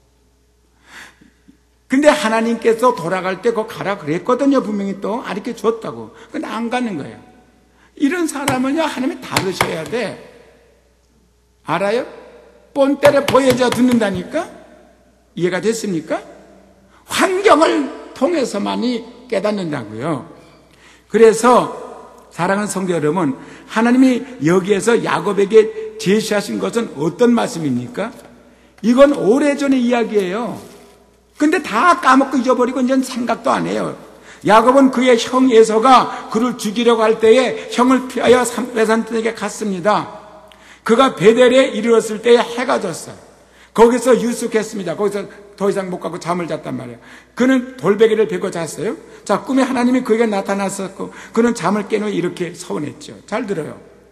근데 하나님께서 돌아갈 때 그거 가라 그랬거든요. 분명히 또 아르게 줬다고. 근데 안 가는 거예요. 이런 사람은요, 하나님이 다루셔야 돼. 알아요? 뻔때려 보여져 듣는다니까? 이해가 됐습니까? 환경을 통해서만이 깨닫는다고요. 그래서 사랑하는 성도 여러분, 하나님이 여기에서 야곱에게 제시하신 것은 어떤 말씀입니까? 이건 오래전의 이야기예요. 근데 다 까먹고 잊어버리고 이제는 생각도 안 해요. 야곱은 그의 형 에서가 그를 죽이려고 할 때에 형을 피하여 외산촌에게 갔습니다. 그가 베델에 이르렀을 때에 해가 졌어요. 거기서 유숙했습니다. 거기서 더 이상 못 가고 잠을 잤단 말이에요. 그는 돌베개를 베고 잤어요. 자, 꿈에 하나님이 그에게 나타났었고 그는 잠을 깬 후에 이렇게 서원했죠. 잘 들어요.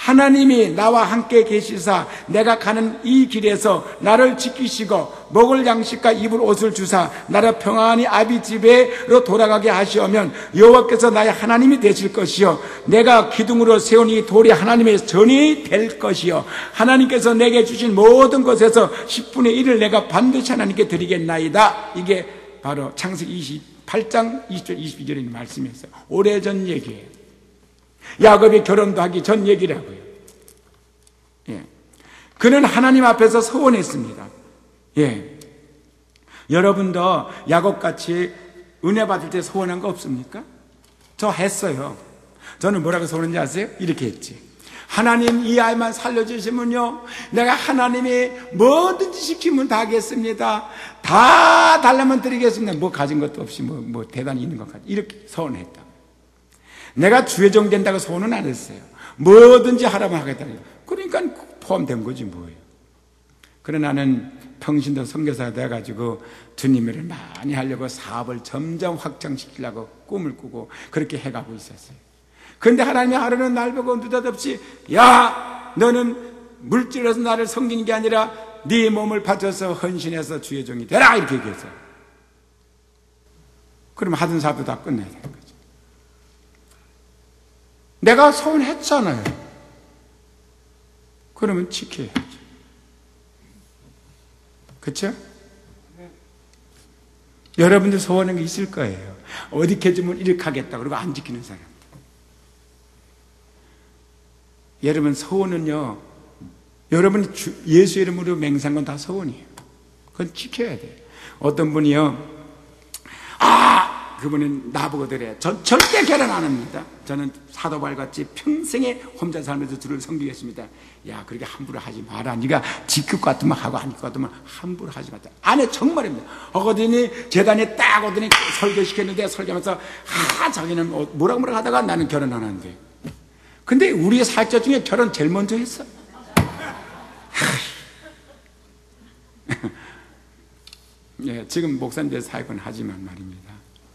하나님이 나와 함께 계시사 내가 가는 이 길에서 나를 지키시고 먹을 양식과 입을 옷을 주사 나를 평안히 아비 집에로 돌아가게 하시오면 여호와께서 나의 하나님이 되실 것이요 내가 기둥으로 세운 이 돌이 하나님의 전이 될 것이요 하나님께서 내게 주신 모든 것에서 십분의 일을 내가 반드시 하나님께 드리겠나이다. 이게 바로 창세기 이십팔 장 이십 절 이십이 절의 말씀이었어요. 오래전 얘기예요. 야곱이 결혼도 하기 전 얘기라고요. 예. 그는 하나님 앞에서 서원했습니다. 예. 여러분도 야곱같이 은혜 받을 때 서원한 거 없습니까? 저 했어요. 저는 뭐라고 서원했는지 아세요? 이렇게 했지. 하나님 이 아이만 살려주시면요 내가 하나님이 뭐든지 시키면 다 하겠습니다. 다 달라면 드리겠습니다. 뭐 가진 것도 없이 뭐, 뭐 대단히 있는 것까지 이렇게 서원했다. 내가 주의종 된다고 소원은 안 했어요. 뭐든지 하라면 하겠다. 그러니까 포함된 거지 뭐예요. 그래 나는 평신도 선교사가 돼가지고 주님을 많이 하려고 사업을 점점 확장시키려고 꿈을 꾸고 그렇게 해가고 있었어요. 그런데 하나님이 하루는 날 보고 느닷없이 야 너는 물질로서 나를 섬기는 게 아니라 네 몸을 바쳐서 헌신해서 주의 종이 되라 이렇게 얘기했어요. 그럼 하던 사업도 다 끝내야 되는 거죠. 내가 서운했잖아요. 그러면 지켜야죠. 그렇죠? 여러분들 소원한 게 있을 거예요. 어디 해주면 이렇게 하겠다 그러고 안 지키는 사람. 여러분 소원은요 여러분이 예수 이름으로 맹세한 건 다 소원이에요. 그건 지켜야 돼요. 어떤 분이요 아 그분은 나보고 그래요. 전 절대 결혼 안 합니다. 저는 사도바울같이 평생에 혼자 살면서 주를 섬기겠습니다. 야 그렇게 함부로 하지 마라. 네가 지킬 것 같으면 하고 안 지킬 것 같으면 함부로 하지 마라. 아니 정말입니다. 어거더니 재단에 딱 오더니 설교시켰는데 설교하면서 아 자기는 뭐라고 뭐라고 하다가 나는 결혼 안 하는데 근데 우리 사역자 중에 결혼 제일 먼저 했어. 예, 지금 목사님들 사역은 하지만 말입니다.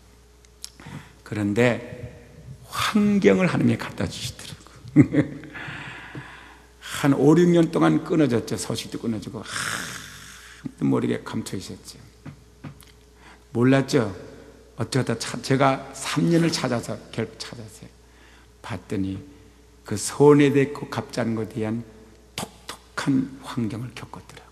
그런데 환경을 하나님이 갖다 주시더라고요. 한 오, 육 년 동안 끊어졌죠. 소식도 끊어지고 아무도 모르게 감춰 있었죠. 몰랐죠. 어쩌다 제가 삼 년을 찾아서 결국 찾았어요. 봤더니 그 손에 대고 갚지 않은 것에 대한 독특한 환경을 겪었더라고요.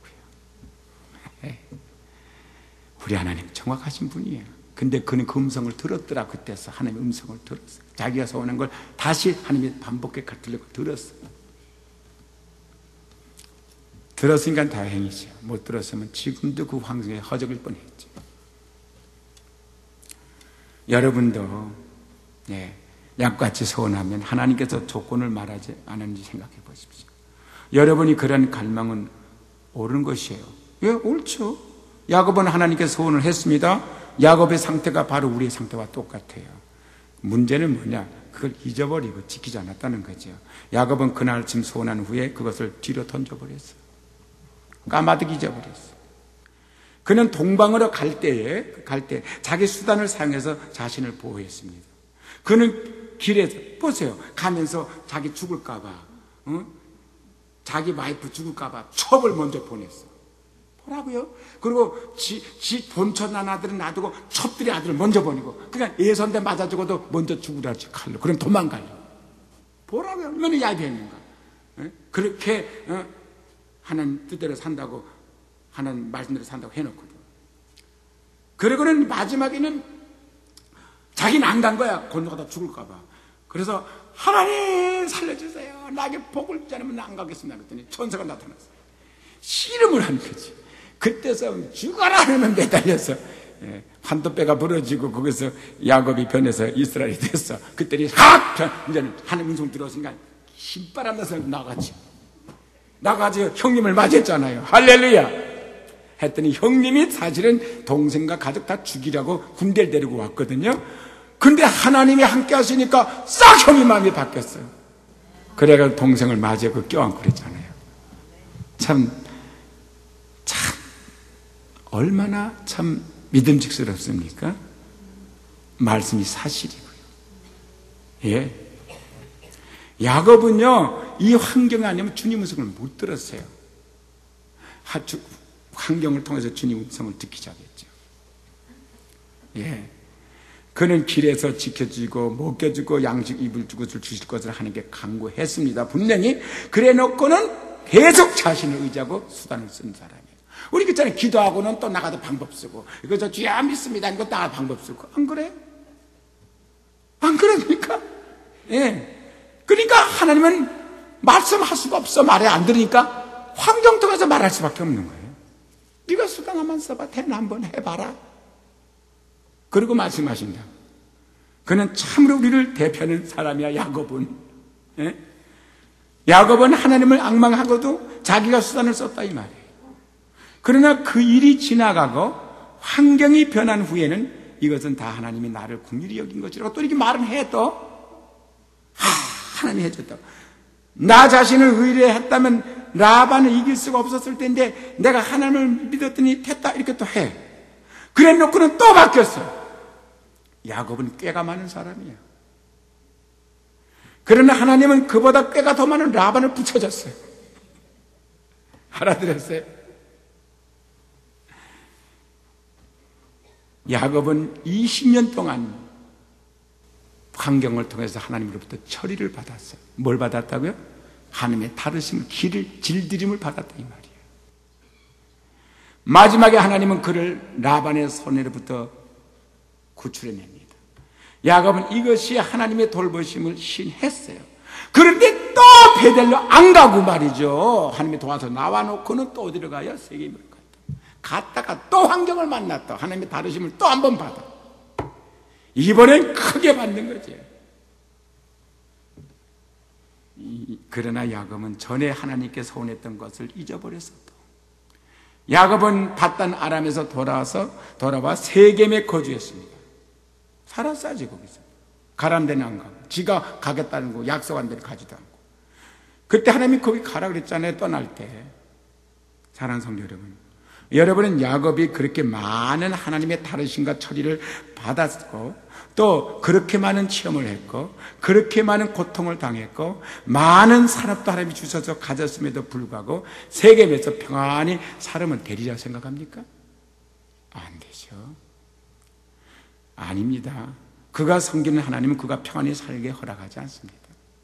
우리 하나님 정확하신 분이에요. 근데 그는 그 음성을 들었더라. 그때서 하나님의 음성을 들었어요. 자기가 소원한 걸 다시 하나님이 반복해 들려고 들었어요. 들었으니까 다행이죠. 못 들었으면 지금도 그 환경에 허적일 뻔했죠. 여러분도 네, 약같이 소원하면 하나님께서 조건을 말하지 않았는지 생각해 보십시오. 여러분이 그런 갈망은 옳은 것이에요. 왜? 옳죠. 야곱은 하나님께서 소원을 했습니다. 야곱의 상태가 바로 우리의 상태와 똑같아요. 문제는 뭐냐? 그걸 잊어버리고 지키지 않았다는 거죠. 야곱은 그날 아침 소원한 후에 그것을 뒤로 던져버렸어요. 까마득 잊어버렸어요. 그는 동방으로 갈 때에 갈 때 자기 수단을 사용해서 자신을 보호했습니다. 그는 길에서 보세요. 가면서 자기 죽을까봐, 어? 자기 와이프 죽을까봐 첩을 먼저 보냈어. 보라고요. 그리고 지, 지 본처 난 아들은 놔두고 첩들의 아들을 먼저 보내고, 그냥 예선대 맞아 죽어도 먼저 죽으라지 칼로. 그럼 도망가려. 보라고요. 얼마나 얄미웠는가. 어? 그렇게 어? 하나님 뜻대로 산다고, 하나님 말씀대로 산다고 해놓거든. 그리고는 마지막에는 자기는 안 간 거야. 건너가다 죽을까봐. 그래서 하나님 살려주세요. 나에게 복을 주지 않으면 안 가겠습니다. 그랬더니 천사가 나타났어요. 씨름을 한 거지. 그때서 죽어라 하면 매달려서 예, 환도뼈가 부러지고 거기서 야곱이 변해서 이스라엘이 됐어. 그때는 확 변, 이제는 하나님 음성 들어오니까 신바람 나서 나가지. 나가지 형님을 맞았잖아요. 할렐루야. 했더니 형님이 사실은 동생과 가족 다 죽이라고 군대를 데리고 왔거든요. 근데 하나님이 함께 하시니까 싹 형님 마음이 바뀌었어요. 그래가 동생을 맞이하고 껴안고 그랬잖아요. 참, 참, 얼마나 참 믿음직스럽습니까? 말씀이 사실이고요. 예. 야곱은요, 이 환경이 아니면 주님 음성을 못 들었어요. 환경을 통해서 주님 음성을 듣기 시작했죠. 예. 그는 길에서 지켜주고 먹여주고 양식 입을 주고 주실 것을 하나님께 간구했습니다. 분명히 그래 놓고는 계속 자신을 의지하고 수단을 쓴 사람이에요. 우리 그잖아요. 기도하고는 또 나가도 방법 쓰고 이거 저 주여 안 믿습니다. 이거 나가 방법 쓰고 안 그래요? 안 그럽니까? 예. 그러니까 하나님은 말씀할 수가 없어. 말에 안 들으니까 환경 통해서 말할 수밖에 없는 거예요. 네가 수단 한번 써봐. 대는 한번 해봐라. 그리고 말씀하신다. 그는 참으로 우리를 대표하는 사람이야. 야곱은. 예? 야곱은 하나님을 앙망하고도 자기가 수단을 썼다 이 말이에요. 그러나 그 일이 지나가고 환경이 변한 후에는 이것은 다 하나님이 나를 긍휼히 여긴 것이라고 또 이렇게 말은 해도 하, 하나님이 해줬다고. 나 자신을 의뢰했다면 라반을 이길 수가 없었을 텐데 내가 하나님을 믿었더니 됐다 이렇게 또 해. 그래 놓고는 또 바뀌었어. 야곱은 꾀가 많은 사람이에요. 그러나 하나님은 그보다 꾀가 더 많은 라반을 붙여줬어요. 알아들었어요? 야곱은 이십 년 동안 환경을 통해서 하나님으로부터 처리를 받았어요. 뭘 받았다고요? 하나님의 다루심을, 길을, 질드림을 받았다 이 말이에요. 마지막에 하나님은 그를 라반의 손에로부터 구출해냅니다. 야곱은 이것이 하나님의 돌보심을 신했어요. 그런데 또 베델로 안 가고 말이죠. 하나님이 도와서 나와놓고는 또 어디로 가요? 세겜으로 갔다. 갔다가 또 환경을 만났다. 하나님의 다루심을 또 한 번 받아. 이번엔 크게 받는 거죠. 그러나 야곱은 전에 하나님께 서운했던 것을 잊어버렸었다. 야곱은 바단 아람에서 돌아와서 돌아와 세겜에 거주했습니다. 살았어야지 거기서. 가란 데는 안 가고 지가 가겠다는 거 약속한 데를 가지도 않고. 그때 하나님이 거기 가라 그랬잖아요. 떠날 때. 사랑하는 성도 여러분, 여러분은 야곱이 그렇게 많은 하나님의 다루심과 처리를 받았고 또 그렇게 많은 체험을 했고 그렇게 많은 고통을 당했고 많은 산업도 하나님이 주셔서 가졌음에도 불구하고 세겜에서 평안히 살으면 되리라 생각합니까? 안 되죠. 아닙니다. 그가 섬기는 하나님은 그가 평안히 살게 허락하지 않습니다.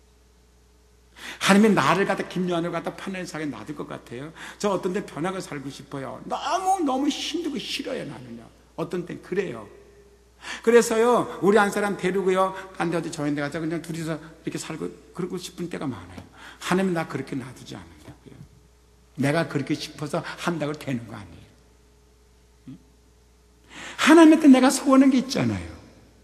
하나님이 나를 갖다 김요한을 갖다 편안히 살게 놔둘 것 같아요. 저 어떤 때 편하게 살고 싶어요. 너무 너무 힘들고 싫어요 나는요. 어떤 때 그래요. 그래서요 우리 한 사람 데리고요 딴 데 어디 저런 데 가서 그냥 둘이서 이렇게 살고 그러고 싶은 때가 많아요. 하나님은 나 그렇게 놔두지 않는다고요. 내가 그렇게 싶어서 한다고 되는 거 아니에요. 하나님한테 내가 소원한 게 있잖아요.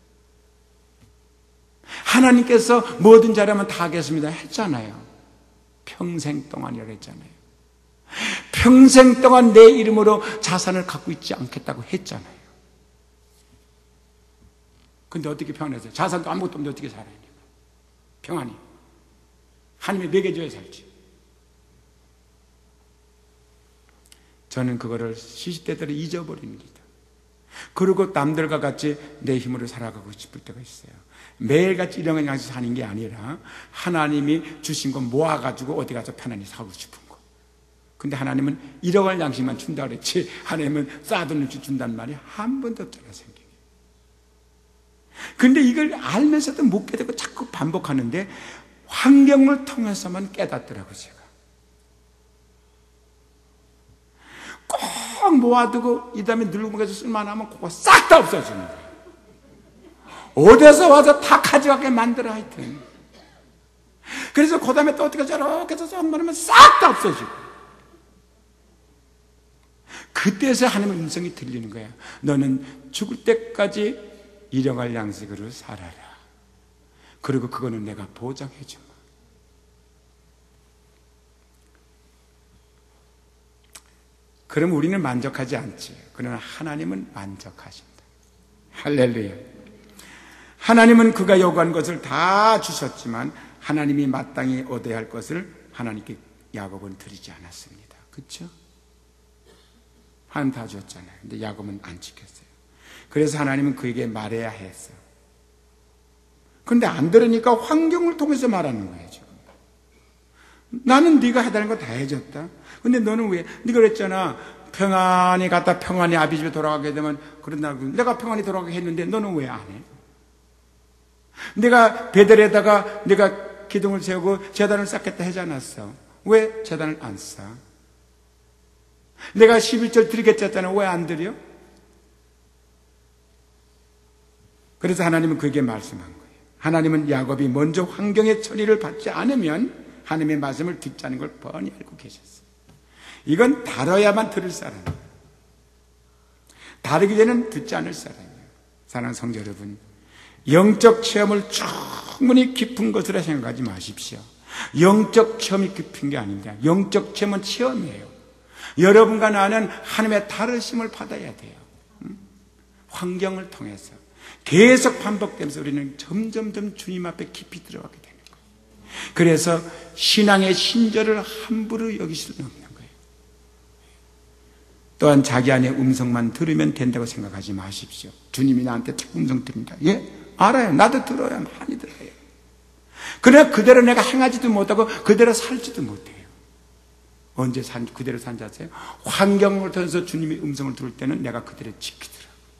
하나님께서 뭐든 잘하면 다 하겠습니다 했잖아요. 평생 동안이라고 했잖아요. 평생 동안 내 이름으로 자산을 갖고 있지 않겠다고 했잖아요. 근데 어떻게 평안해서요? 자산도 아무것도 없는데 어떻게 살아야 돼요? 평안히. 하나님이 먹여줘야 살지. 저는 그거를 시시때때로 잊어버립니다. 그리고 남들과 같이 내 힘으로 살아가고 싶을 때가 있어요. 매일같이 일용할 양식 사는 게 아니라 하나님이 주신 거 모아가지고 어디 가서 편안히 살고 싶은 거. 근데 하나님은 일용할 양식만 준다 그랬지 하나님은 쌓아둔 음식 준다는 말이 한 번도 없잖아 생각이. 근데 이걸 알면서도 못 깨닫고 자꾸 반복하는데 환경을 통해서만 깨닫더라고요 제가. 꼭 모아두고 이 다음에 늙은가서 쓸만하면 그거 싹 다 없어지는 거예요. 어디서 와서 다 가져가게 만들어 하여튼. 그래서 그 다음에 또 어떻게 저렇게 해서 정말하면 싹 다 없어지고. 그때서 하나님의 음성이 들리는 거야. 너는 죽을 때까지 일용할 양식으로 살아라. 그리고 그거는 내가 보장해 줘. 그럼 우리는 만족하지 않지. 그러나 하나님은 만족하신다. 할렐루야. 하나님은 그가 요구한 것을 다 주셨지만 하나님이 마땅히 얻어야 할 것을 하나님께 야곱은 드리지 않았습니다. 그렇죠? 하나님 다 주었잖아요. 근데 야곱은 안 지켰어요. 그래서 하나님은 그에게 말해야 했어요. 근데 안 들으니까 환경을 통해서 말하는 거예요 지금. 나는 네가 해달라는 거 다 해줬다. 근데 너는 왜? 네가 그랬잖아. 평안히 갔다 평안히 아비 집에 돌아가게 되면 그런다고. 내가 평안히 돌아가게 했는데 너는 왜 안 해? 내가 베델에다가 내가 기둥을 세우고 제단을 쌓겠다 하지 않았어. 왜 제단을 안 쌓아? 내가 십일 절 드리겠다 했잖아. 왜 안 드려? 그래서 하나님은 그에게 말씀한 거예요. 하나님은 야곱이 먼저 환경의 처리를 받지 않으면 하나님의 말씀을 듣지 않은 걸 뻔히 알고 계셨어요. 이건 다뤄야만 들을 사람이에요. 다르기 전에는 듣지 않을 사람이에요. 사랑하는 성도 여러분, 영적 체험을 충분히 깊은 것으로 생각하지 마십시오. 영적 체험이 깊은 게 아닙니다. 영적 체험은 체험이에요. 여러분과 나는 하나님의 다르심을 받아야 돼요. 환경을 통해서 계속 반복되면서 우리는 점점점 주님 앞에 깊이 들어가게 되는 거예요. 그래서 신앙의 신절을 함부로 여길 수는 없는 거예요. 또한 자기 안의 음성만 들으면 된다고 생각하지 마십시오. 주님이 나한테 자꾸 음성 드립니다. 예, 알아요. 나도 들어요. 많이 들어요. 그러나 그대로 내가 행하지도 못하고 그대로 살지도 못해요. 언제 산, 그대로 산지 아세요? 환경을 통해서 주님의 음성을 들을 때는 내가 그대로 지키더라.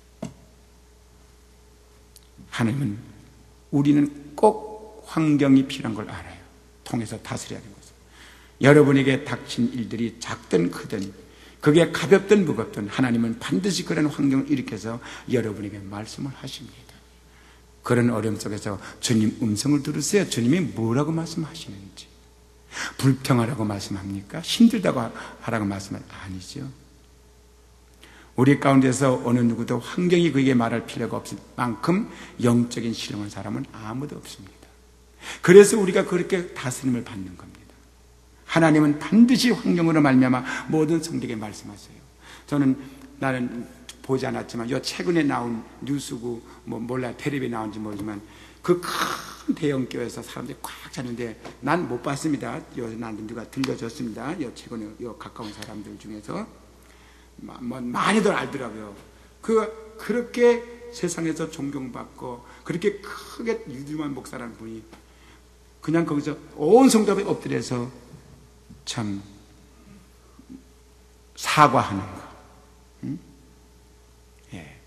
하나님은 우리는 꼭 환경이 필요한 걸 알아요. 통해서 다스려야 하는 것을. 여러분에게 닥친 일들이 작든 크든 그게 가볍든 무겁든 하나님은 반드시 그런 환경을 일으켜서 여러분에게 말씀을 하십니다. 그런 어려움 속에서 주님 음성을 들으세요. 주님이 뭐라고 말씀하시는지. 불평하라고 말씀합니까? 힘들다고 하라고 말씀은 아니죠. 우리 가운데서 어느 누구도 환경이 그에게 말할 필요가 없을 만큼 영적인 신령한 사람은 아무도 없습니다. 그래서 우리가 그렇게 다스림을 받는 겁니다. 하나님은 반드시 환경으로 말미암아 모든 성도에게 말씀하세요. 저는 나는 보지 않았지만 요 최근에 나온 뉴스고 뭐 몰라요. 텔레비에 나온지 모르지만 그 큰 대형 교회에서 사람들이 꽉 찼는데 난 못 봤습니다. 요 난 누가 들려줬습니다. 요 최근에 요 가까운 사람들 중에서 뭐 많이들 알더라고요. 그 그렇게 세상에서 존경받고 그렇게 크게 유두만 목사라는 분이 그냥 거기서 온 성도에 엎드려서 참 사과하는 거. 응? 예.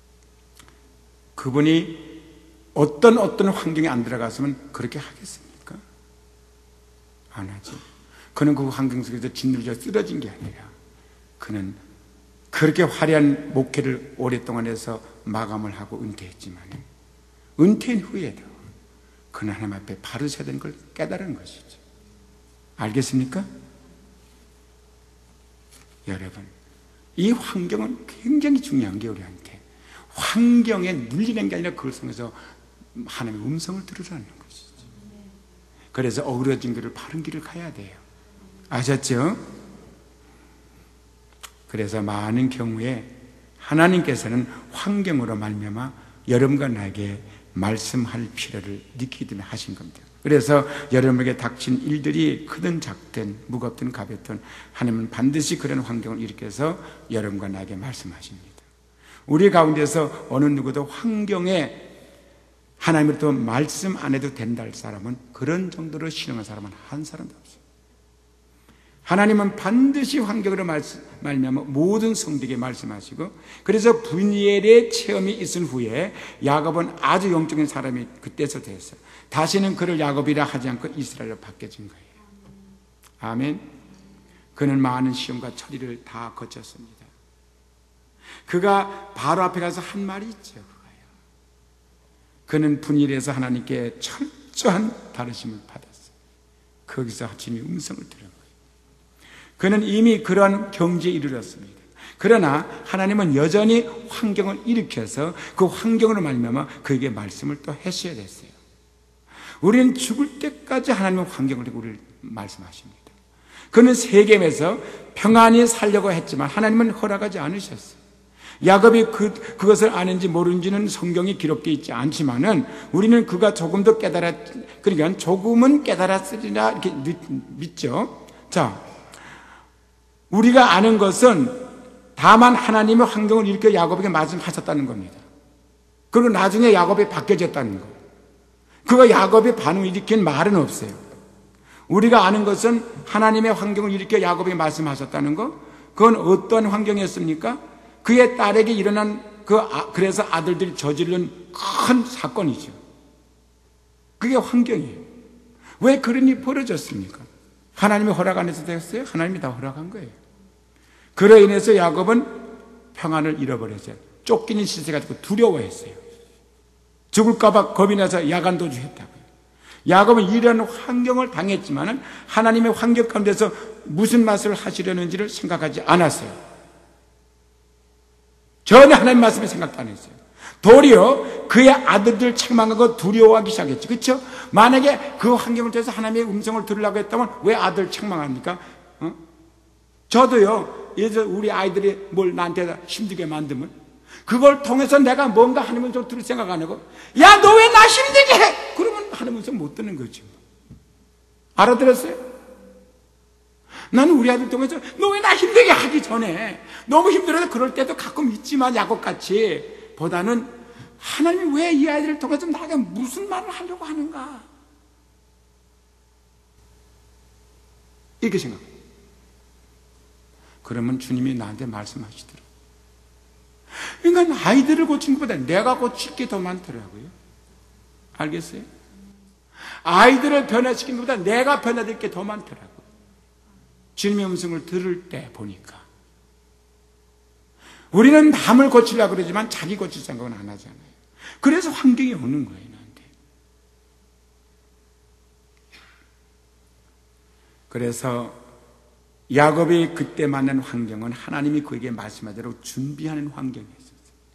그분이 어떤 어떤 환경에 안 들어갔으면 그렇게 하겠습니까? 안 하지. 그는 그 환경 속에서 짓누르져 쓰러진 게 아니라 그는 그렇게 화려한 목회를 오랫동안 해서 마감을 하고 은퇴했지만 은퇴한 후에도 그는 하나님 앞에 바로 서야 되는 걸 깨달은 것이죠. 알겠습니까? 여러분, 이 환경은 굉장히 중요한 게 우리한테 환경에 눌리는 게 아니라 그걸 통해서 하나님의 음성을 들으라는 것이죠. 그래서 어그러진 길을 바른 길을 가야 돼요. 아셨죠? 그래서 많은 경우에 하나님께서는 환경으로 말미암아 여러분과 나에게 말씀할 필요를 느끼게 하신 겁니다. 그래서 여러분에게 닥친 일들이 크든 작든 무겁든 가볍든 하나님은 반드시 그런 환경을 일으켜서 여러분과 나에게 말씀하십니다. 우리 가운데서 어느 누구도 환경에 하나님으로부터 말씀 안 해도 된다 할 사람은 그런 정도로 신앙한 사람은 한 사람도 없어요. 하나님은 반드시 환경으로 말미암아 모든 성도에게 말씀하시고 그래서 분이엘의 체험이 있은 후에 야곱은 아주 영적인 사람이 그때서 됐어요. 다시는 그를 야곱이라 하지 않고 이스라엘로 바뀌어진 거예요. 아멘. 그는 많은 시험과 처리를 다 거쳤습니다. 그가 바로 앞에 가서 한 말이 있죠. 그는 분이엘에서 하나님께 철저한 다루심을 받았어요. 거기서 주님의 음성을 들은 거예요. 그는 이미 그러한 경지에 이르렀습니다. 그러나 하나님은 여전히 환경을 일으켜서 그 환경으로 말미암아 그에게 말씀을 또 하셔야 됐어요. 우리는 죽을 때까지 하나님의 환경을 두고 우리를 말씀하십니다. 그는 세겜에서 평안히 살려고 했지만 하나님은 허락하지 않으셨어요. 야곱이 그, 그것을 아는지 모르는지는 성경에 기록되어 있지 않지만은 우리는 그가 조금 더 깨달았, 그러니까 조금은 깨달았으리라 이렇게 믿죠. 자, 우리가 아는 것은 다만 하나님의 환경을 일으켜 야곱에게 말씀하셨다는 겁니다. 그리고 나중에 야곱이 바뀌어졌다는 거. 그가 야곱의 반응을 일으킨 말은 없어요. 우리가 아는 것은 하나님의 환경을 일으켜 야곱에게 말씀하셨다는 거. 그건 어떤 환경이었습니까? 그의 딸에게 일어난 그 아, 그래서 아들들이 저지른 큰 사건이죠. 그게 환경이에요. 왜 그런 일이 벌어졌습니까? 하나님이 허락 안 해서 됐어요? 하나님이 다 허락한 거예요. 그로 인해서 야곱은 평안을 잃어버렸어요. 쫓기는 시세 가지고 두려워했어요. 죽을까봐 겁이 나서 야간도주했다고요. 야곱은 이런 환경을 당했지만 하나님의 환경 가운데서 무슨 맛을 하시려는지를 생각하지 않았어요. 전혀 하나님 말씀에 생각도 안 했어요. 도리어 그의 아들들 책망하고 두려워하기 시작했죠. 그렇죠? 만약에 그 환경을 통해서 하나님의 음성을 들으려고 했다면 왜 아들 책망합니까? 어? 저도요, 예를 우리 아이들이 뭘 나한테 힘들게 만들면 그걸 통해서 내가 뭔가 하나님의 음성을 들을 생각 안 하고, 야, 너 왜 나 힘들게 해? 그러면 하나님의 음성 못 듣는 거죠. 알아들었어요? 나는 우리 아들 통해서 너 왜 나 힘들게 하기 전에 너무 힘들어서 그럴 때도 가끔 있지만 야곱같이 보다는 하나님이 왜 이 아이들을 통해서 나에게 무슨 말을 하려고 하는가? 이렇게 생각해요. 그러면 주님이 나한테 말씀하시더라고요. 그러니까 아이들을 고치는 것보다 내가 고칠 게 더 많더라고요. 알겠어요? 아이들을 변화시키는 것보다 내가 변화될 게 더 많더라고요. 주님의 음성을 들을 때 보니까. 우리는 남을 고치려고 그러지만 자기 고칠 생각은 안 하잖아요. 그래서 환경이 오는 거예요, 나한테. 그래서 야곱이 그때 만난 환경은 하나님이 그에게 말씀한 대로 준비하는 환경이었어요.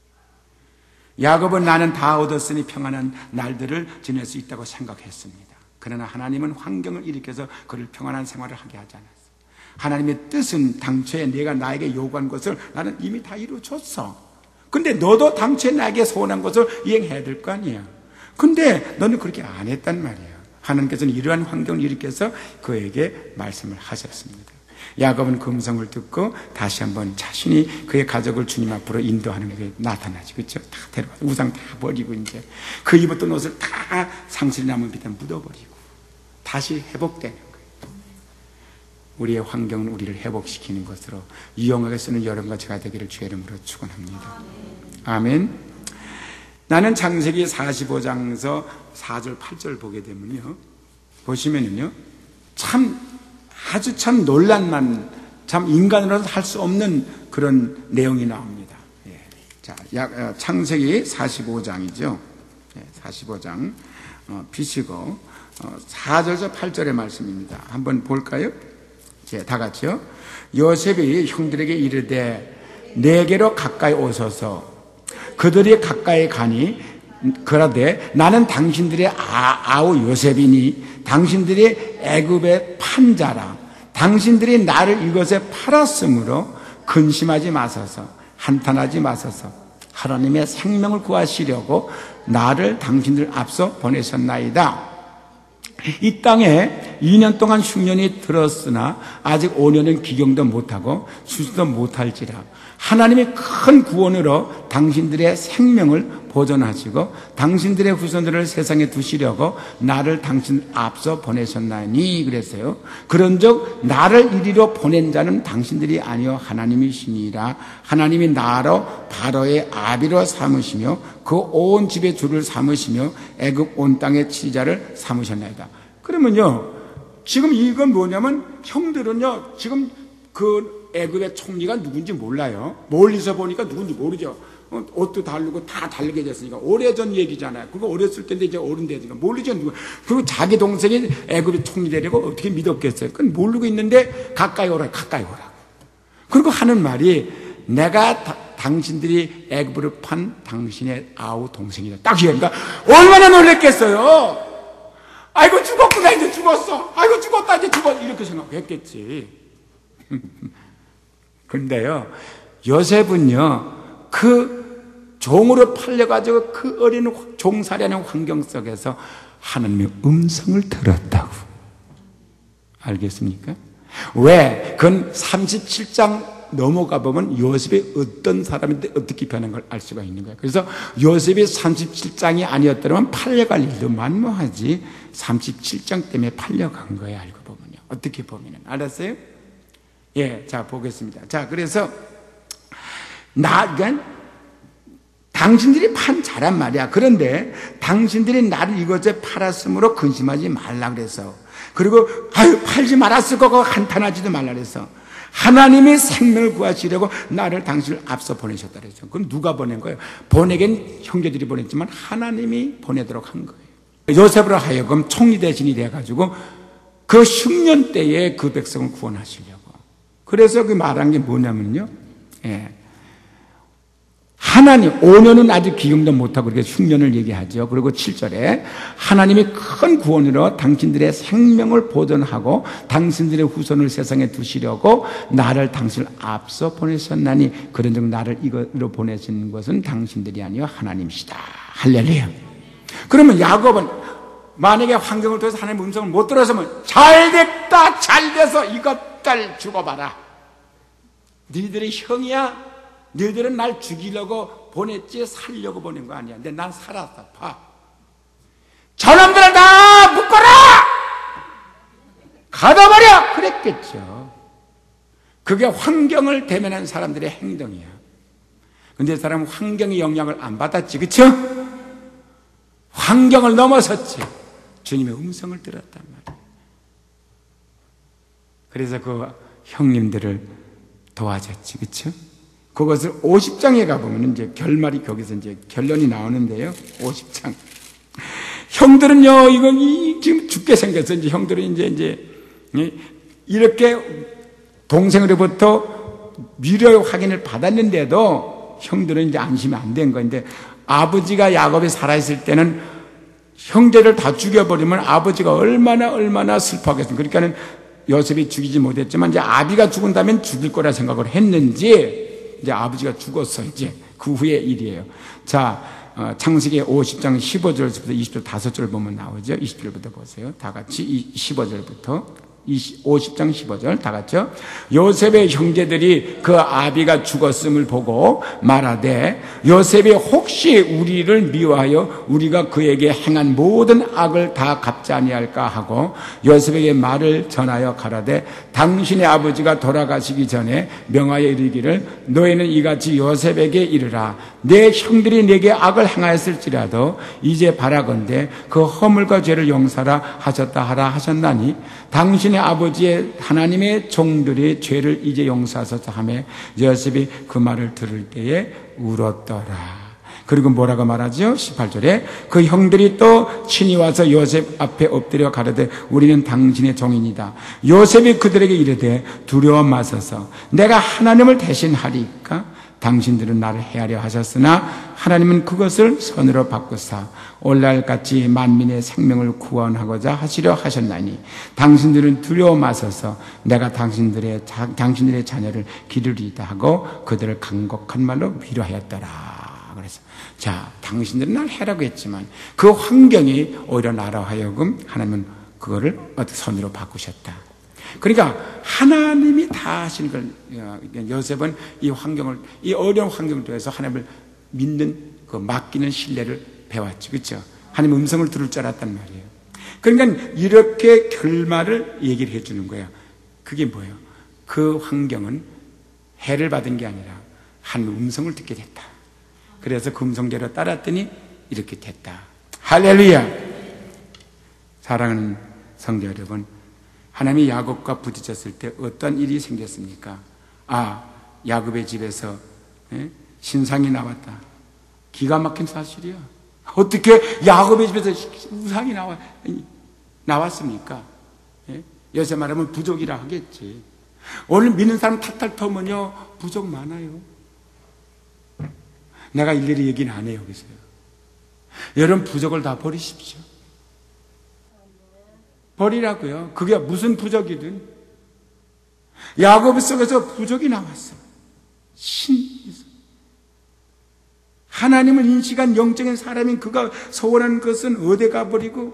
야곱은 나는 다 얻었으니 평안한 날들을 지낼 수 있다고 생각했습니다. 그러나 하나님은 환경을 일으켜서 그를 평안한 생활을 하게 하지 않았어요. 하나님의 뜻은 당초에 내가 나에게 요구한 것을 나는 이미 다 이루어줬어. 근데 너도 당초에 나에게 소원한 것을 이행해야 될 거 아니야. 근데 너는 그렇게 안 했단 말이야. 하나님께서는 이러한 환경을 일으켜서 그에게 말씀을 하셨습니다. 야곱은 그 음성을 듣고 다시 한번 자신이 그의 가족을 주님 앞으로 인도하는 게 나타나지. 그렇죠? 다 데려가 우상 다 버리고 이제 그 입었던 옷을 다 상실이 남은 밑에 묻어버리고 다시 회복되는 거예요. 우리의 환경은 우리를 회복시키는 것으로 유용하게 쓰는 여러분과 제가 되기를 주의 이름으로 축원합니다. 아멘. 나는 창세기 사십오 장에서 사 절 팔 절 보게 되면요, 보시면은요, 참 아주 참 논란만, 참 인간으로서 할 수 없는 그런 내용이 나옵니다. 예. 자, 창세기 사십오 장이죠. 예, 사십오 장 어, 비시고 어, 사 절에서 팔 절의 말씀입니다. 한번 볼까요? 예, 다 같이요. 요셉이 형들에게 이르되 내게로 가까이 오소서. 그들이 가까이 가니 그러되 나는 당신들의 아, 아우 요셉이니 당신들이 애굽의 판자라. 당신들이 나를 이것에 팔았으므로 근심하지 마소서. 한탄하지 마소서. 하나님의 생명을 구하시려고 나를 당신들 앞서 보내셨나이다. 이 땅에 이 년 동안 흉년이 들었으나 아직 오 년은 기경도 못하고 수수도 못할지라. 하나님이 큰 구원으로 당신들의 생명을 보존하시고 당신들의 후손들을 세상에 두시려고 나를 당신 앞서 보내셨나니 그랬어요. 그런즉 나를 이리로 보낸 자는 당신들이 아니요 하나님이시니라. 하나님이 나로 바로의 아비로 삼으시며 그 온 집의 주를 삼으시며 애굽 온 땅의 치자를 삼으셨나이다. 그러면요, 지금 이건 뭐냐면 형들은요 지금 그 애굽의 총리가 누군지 몰라요. 멀리서 보니까 누군지 모르죠. 옷도 다르고 다 다르게 됐으니까. 오래전 얘기잖아요. 그거 어렸을 때인데 이제 어른 되니까 모르죠. 누구. 그리고 자기 동생이 애굽의 총리 되려고 어떻게 믿었겠어요. 그건 모르고 있는데 가까이 오라, 가까이 오라고. 그리고 하는 말이 내가 다, 당신들이 애굽을 판 당신의 아우 동생이다. 딱 이러니까 얼마나 놀랬겠어요. 아이고 죽었구나, 이제 죽었어. 아이고 죽었다, 이제 죽었어. 이렇게 생각했겠지. 근데요, 요셉은요, 그 종으로 팔려가지고 그 어린 종살이하는 환경 속에서 하나님의 음성을 들었다고. 알겠습니까? 왜? 그건 삼십칠 장 넘어가 보면 요셉이 어떤 사람인데 어떻게 변한 걸 알 수가 있는 거예요. 그래서 요셉이 삼십칠 장이 아니었더라면 팔려갈 일도 만무하지 삼십칠 장 때문에 팔려간 거예요. 알고 어떻게 보면은. 알았어요? 예, 자, 보겠습니다. 자, 그래서, 나, 그러니까, 당신들이 판 자란 말이야. 그런데, 당신들이 나를 이것에 팔았으므로 근심하지 말라 그래서. 그리고, 아유, 팔지 말았을 거고 한탄하지도 말라 그래서. 하나님이 생명을 구하시려고 나를 당신을 앞서 보내셨다 그랬죠. 그럼 누가 보낸 거예요? 보내긴 형제들이 보냈지만 하나님이 보내도록 한 거예요. 요셉으로 하여금 총리 대신이 돼가지고 그 흉년 때에 그 백성을 구원하시려고. 그래서 그 말한 게 뭐냐면요. 예. 하나님, 오 년은 아직 기경도 못하고 그렇게 흉년을 얘기하죠. 그리고 칠 절에 하나님이 큰 구원으로 당신들의 생명을 보존하고 당신들의 후손을 세상에 두시려고 나를 당신을 앞서 보내셨나니 그런즉 나를 이것으로 보내신 것은 당신들이 아니요 하나님이시다. 할렐루야. 그러면 야곱은 만약에 환경을 통해서 하나님의 음성을 못 들었으면 잘됐다, 잘돼서 이것들 죽어봐라. 너희들의 형이야. 너희들은 날 죽이려고 보냈지 살려고 보낸 거 아니야. 근데 난 살았어. 봐. 저놈들을 다 묶어라! 가둬버려! 그랬겠죠. 그게 환경을 대면한 사람들의 행동이야. 근데 이 사람은 환경의 영향을 안 받았지. 그쵸? 환경을 넘어섰지. 주님의 음성을 들었단 말이야. 그래서 그 형님들을 도와줬지. 그쵸? 그것을 오십 장에 가보면 이제 결말이 거기서 이제 결론이 나오는데요. 오십 장. 형들은요, 이거, 이, 지금 죽게 생겼어. 이제 형들은 이제, 이제, 이렇게 동생으로부터 위로의 확인을 받았는데도 형들은 이제 안심이 안 된 건데, 아버지가 야곱이 살아있을 때는 형제를 다 죽여버리면 아버지가 얼마나 얼마나 슬퍼하겠습니까? 그러니까는 요셉이 죽이지 못했지만 이제 아비가 죽은다면 죽일 거라 생각을 했는지, 이제 아버지가 죽었어. 이제 그 후의 일이에요. 자, 어, 창세기 오십 장 십오 절부터 이십 절 다섯 절 보면 나오죠. 이십 절부터 보세요. 다 같이 십오 절부터 오십 장 십오 절 다 같이요. 요셉의 형제들이 그 아비가 죽었음을 보고 말하되 요셉이 혹시 우리를 미워하여 우리가 그에게 행한 모든 악을 다 갚지 아니할까 하고 요셉에게 말을 전하여 가라되 당신의 아버지가 돌아가시기 전에 명하여 이르기를 너희는 이같이 요셉에게 이르라 내 형들이 내게 악을 행하였을지라도 이제 바라건대 그 허물과 죄를 용서라 하셨다 하라 하셨나니 당신의 아버지의 하나님의 종들이 죄를 이제 용서하소서 하며 요셉이 그 말을 들을 때에 울었더라. 그리고 뭐라고 말하죠? 십팔 절에 그 형들이 또 친히 와서 요셉 앞에 엎드려 가로되 우리는 당신의 종이니이다. 요셉이 그들에게 이르되 두려워 마소서 내가 하나님을 대신하리까 당신들은 나를 해하려 하셨으나 하나님은 그것을 선으로 바꾸사 오늘날같이 만민의 생명을 구원하고자 하시려 하셨나니 당신들은 두려워 마소서 내가 당신들의, 자, 당신들의 자녀를 기르리이다 하고 그들을 간곡한 말로 위로하였더라. 그래서 자, 당신들은 날 해라고 했지만 그 환경이 오히려 나로 하여금 하나님은 그거를 선으로 바꾸셨다. 그러니까 하나님이 다 하시는 걸 요셉은 이 환경을 이 어려운 환경을 통해서 하나님을 믿는 그 맡기는 신뢰를 배웠지, 그렇죠? 하나님 음성을 들을 줄 알았단 말이에요. 그러니까 이렇게 결말을 얘기를 해주는 거예요. 그게 뭐예요? 그 환경은 해를 받은 게 아니라 하나님 음성을 듣게 됐다. 그래서 그 음성대로 따랐더니 이렇게 됐다. 할렐루야. 사랑하는 성도 여러분, 하나님이 야곱과 부딪혔을 때 어떤 일이 생겼습니까? 아, 야곱의 집에서 예? 신상이 나왔다. 기가 막힌 사실이야. 어떻게 야곱의 집에서 우상이 나와, 나왔습니까? 예? 요새 말하면 부족이라 하겠지. 오늘 믿는 사람 탓할 터면요 부족 많아요. 내가 일일이 얘기는 안 해요. 여기서요. 여러분 부족을 다 버리십시오. 버리라고요. 그게 무슨 부족이든. 야곱 속에서 부족이 나왔어. 신 하나님을 인식한 영적인 사람인 그가 소원하는 것은 어디 가버리고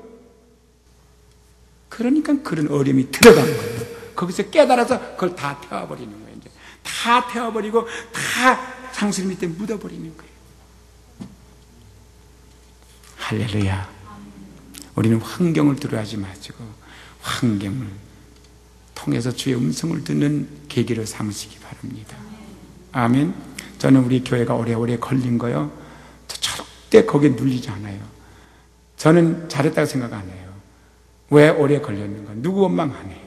그러니까 그런 어려움이 들어간 거예요. 거기서 깨달아서 그걸 다 태워버리는 거예요. 이제 다 태워버리고 다 상실 밑에 묻어버리는 거예요. 할렐루야. 우리는 환경을 두려워하지 마시고 환경을 통해서 주의 음성을 듣는 계기를 삼으시기 바랍니다. 아멘. 저는 우리 교회가 오래오래 걸린 거요, 절대 거기에 눌리지 않아요. 저는 잘했다고 생각 안 해요. 왜 오래 걸렸는가? 누구 원망 안 해요.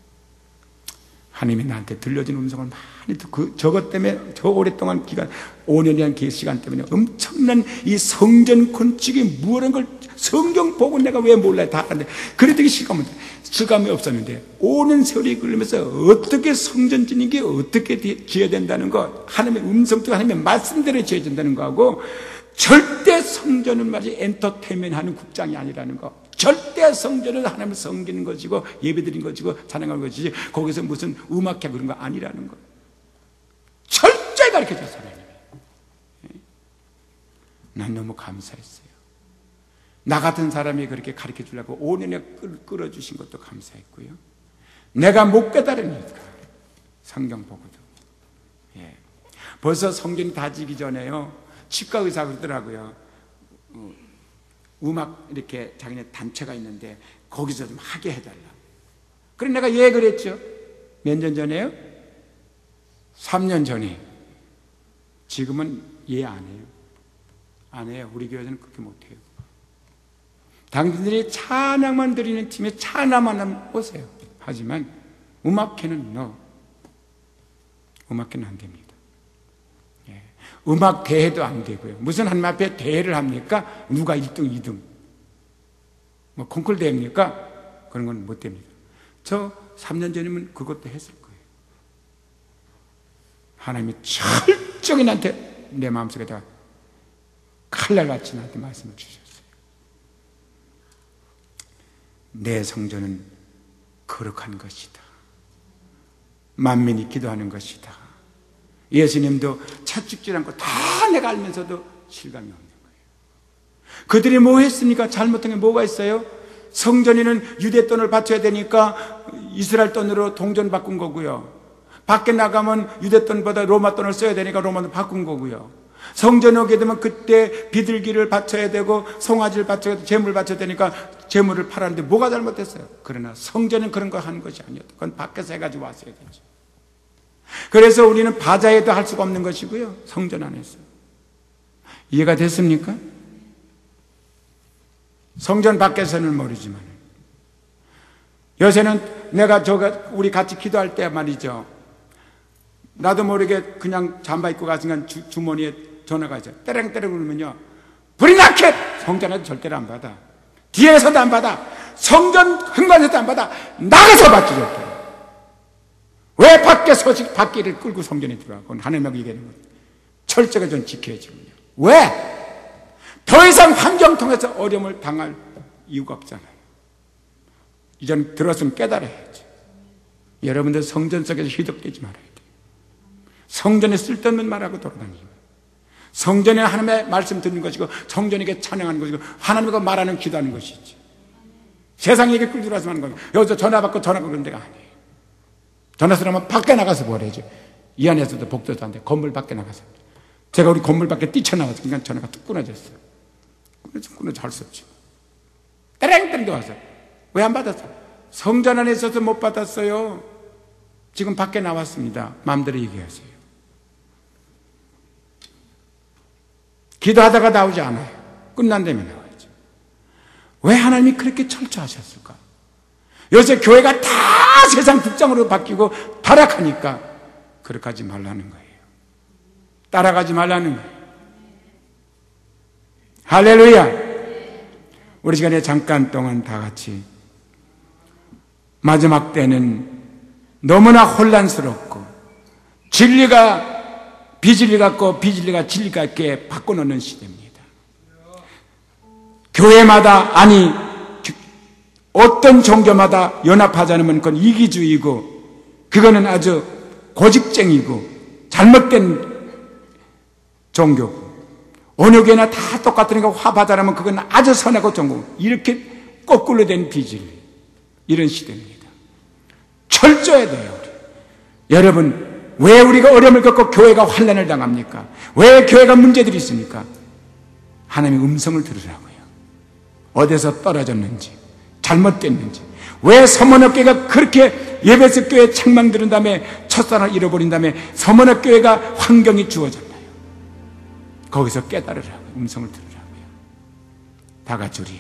하나님이 나한테 들려준 음성을 많이 듣고, 그, 저것 때문에 저 오랫동안 기간, 오 년이라는 시간 때문에 엄청난 이 성전 건축이 무엇인 걸 성경 보고 내가 왜 몰라요? 다 하는데. 그래도 실감은, 실감이 없었는데, 오 년 세월이 걸리면서 어떻게 성전 짓는 게 어떻게 지어야 된다는 거, 하나님의 음성도 하나님의 말씀대로 지어야 된다는 거하고, 절대 성전은 말이 엔터테인먼트 하는 국장이 아니라는 거. 절대 성전은 하나님을 섬기는 것이고 예배드리는 것이고 찬양하는 것이지 거기서 무슨 음악회 그런 거 아니라는 거. 철저히 가르쳐줬어요, 하나님이. 난 너무 감사했어요. 나 같은 사람이 그렇게 가르쳐 주려고 오 년에 끌어주신 것도 감사했고요. 내가 못 깨달으니까 성경 보고도. 예. 벌써 성전이 다 지기 전에요, 치과 의사가 그러더라고요. 어, 음악 이렇게 자기네 단체가 있는데 거기서 좀 하게 해달라. 그래 내가 예 그랬죠. 몇 년 전에요? 삼 년 전에. 지금은 예 안 해요. 안 해요. 우리 교회에서는 그렇게 못해요. 당신들이 찬양만 드리는 팀에 찬양만 하면 오세요. 하지만 음악회는 no. 음악회는 안 됩니다. 예. 음악 대회도 안 되고요. 무슨 하나님 앞에 대회를 합니까? 누가 일 등, 이 등. 뭐 콩쿨 대회입니까? 그런 건 못 됩니다. 저 삼 년 전이면 그것도 했을 거예요. 하나님이 철저히 나한테 내 마음속에다가 칼날같이 나한테 말씀을 주셨어요. 내 성전은 거룩한 것이다. 만민이 기도하는 것이다. 예수님도 채찍질 않고 다 내가 알면서도 실감이 없는 거예요. 그들이 뭐 했습니까? 잘못한 게 뭐가 있어요? 성전에는 유대 돈을 바쳐야 되니까 이스라엘 돈으로 동전 바꾼 거고요. 밖에 나가면 유대 돈보다 로마 돈을 써야 되니까 로마 돈 바꾼 거고요. 성전에 오게 되면 그때 비둘기를 바쳐야 되고 송아지를 바쳐야 되고 재물을 바쳐야 되니까 재물을 팔았는데 뭐가 잘못됐어요? 그러나 성전은 그런 거 하는 것이 아니었다. 그건 밖에서 해가지고 왔어야 되죠. 그래서 우리는 바자회도 할 수가 없는 것이고요, 성전 안에서. 이해가 됐습니까? 성전 밖에서는 모르지만 요새는 내가 저가 우리 같이 기도할 때 말이죠, 나도 모르게 그냥 잠바 입고 가서 주, 주머니에 전화가 있어요. 때랑때랑 울면요, 불이 나켓! 성전에도 절대로 안 받아. 뒤에서도 안 받아. 성전 현관에서도 안 받아. 나가서 받지 절대로. 왜 밖에 소식 밖에를 끌고 성전에 들어가? 그건 하나님하고 얘기하는 거예요. 철저하게 좀 지켜야지군요. 왜? 더 이상 환경 통해서 어려움을 당할 이유가 없잖아요. 이제는 들었으면 깨달아야지. 여러분들 성전 속에서 휘덕대지 말아야 돼요. 성전에 쓸데없는 말하고 돌아다니고, 성전에 하나님의 말씀 듣는 것이고 성전에게 찬양하는 것이고 하나님과 말하는 기도하는 것이지, 세상에게 끌고 들어와서 하는 거예요. 여기서 전화 받고 전화 그런 데가 아니에요. 전화 쓰려면 밖에 나가서 뭐래죠. 이 안에서도 복도도 안 돼. 건물 밖에 나가서. 제가 우리 건물 밖에 뛰쳐나와서 그러니까 전화가 뚝 끊어졌어요. 끊어져, 끊어져 할 수 없죠. 때랭때랭 와서. 왜 안 받았어? 성전 안에 있어서 못 받았어요. 지금 밖에 나왔습니다. 마음대로 얘기하세요. 기도하다가 나오지 않아요. 끝난 다음에 나와야죠. 왜 하나님이 그렇게 철저하셨을까? 요새 교회가 다 세상 국장으로 바뀌고 타락하니까 그렇게 하지 말라는 거예요. 따라가지 말라는 거예요. 할렐루야. 우리 시간에 잠깐 동안 다 같이 마지막 때는 너무나 혼란스럽고 진리가 비진리 같고 비진리가 진리 같게 바꿔놓는 시대입니다. 교회마다, 아니 어떤 종교마다 연합하지 않으면 그건 이기주의고 그거는 아주 고집쟁이고 잘못된 종교고, 어느 교회나 다 똑같으니까 화합하지 않으면 그건 아주 선하고 종교고, 이렇게 거꾸로 된 비진리, 이런 시대입니다. 철저해야 돼요. 우리. 여러분, 왜 우리가 어려움을 겪고 교회가 환난을 당합니까? 왜 교회가 문제들이 있습니까? 하나님의 음성을 들으라고요. 어디서 떨어졌는지, 잘못됐는지, 왜 서문업계가 그렇게 예배석 교회 책망 들은 다음에 첫사랑을 잃어버린 다음에 서머나 교회가 환경이 주어졌나요? 거기서 깨달으라고, 음성을 들으라고요. 다 같이 우리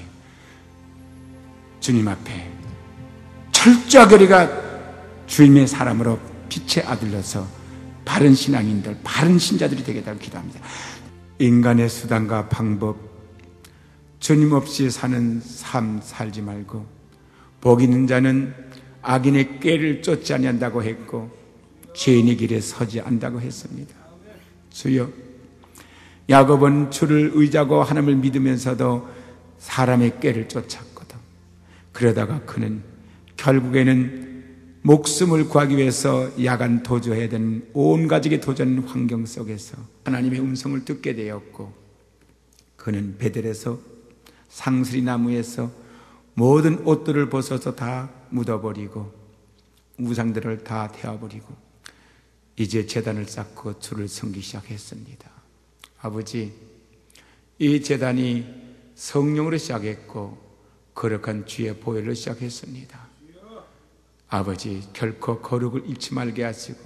주님 앞에 철저하게 우리가 주님의 사람으로 빛의 아들로서 바른 신앙인들, 바른 신자들이 되겠다고 기도합니다. 인간의 수단과 방법, 주님 없이 사는 삶 살지 말고 복 있는 자는 악인의 꾀를 쫓지 아니한다고 했고 죄인의 길에 서지 않는다고 했습니다. 주여, 야곱은 주를 의지하고 하나님을 믿으면서도 사람의 꾀를 쫓았거든. 그러다가 그는 결국에는 목숨을 구하기 위해서 야간 도주해야 되는 온 가족이 도전 환경 속에서 하나님의 음성을 듣게 되었고, 그는 베델에서 상수리 나무에서 모든 옷들을 벗어서 다 묻어버리고 우상들을 다 태워버리고 이제 제단을 쌓고 주를 섬기기 시작했습니다. 아버지, 이 제단이 성령으로 시작했고 거룩한 주의 보혈로 시작했습니다. 아버지, 결코 거룩을 잃지 말게 하시고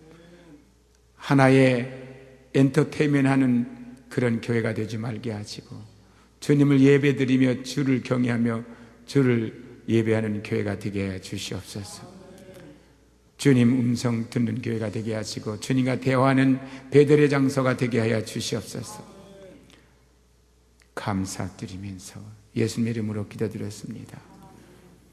하나의 엔터테인먼트하는 그런 교회가 되지 말게 하시고 주님을 예배드리며 주를 경외하며 주를 예배하는 교회가 되게 해 주시옵소서. 주님 음성 듣는 교회가 되게 하시고 주님과 대화하는 베델의 장소가 되게 하여 주시옵소서. 감사드리면서 예수님 이름으로 기도드렸습니다.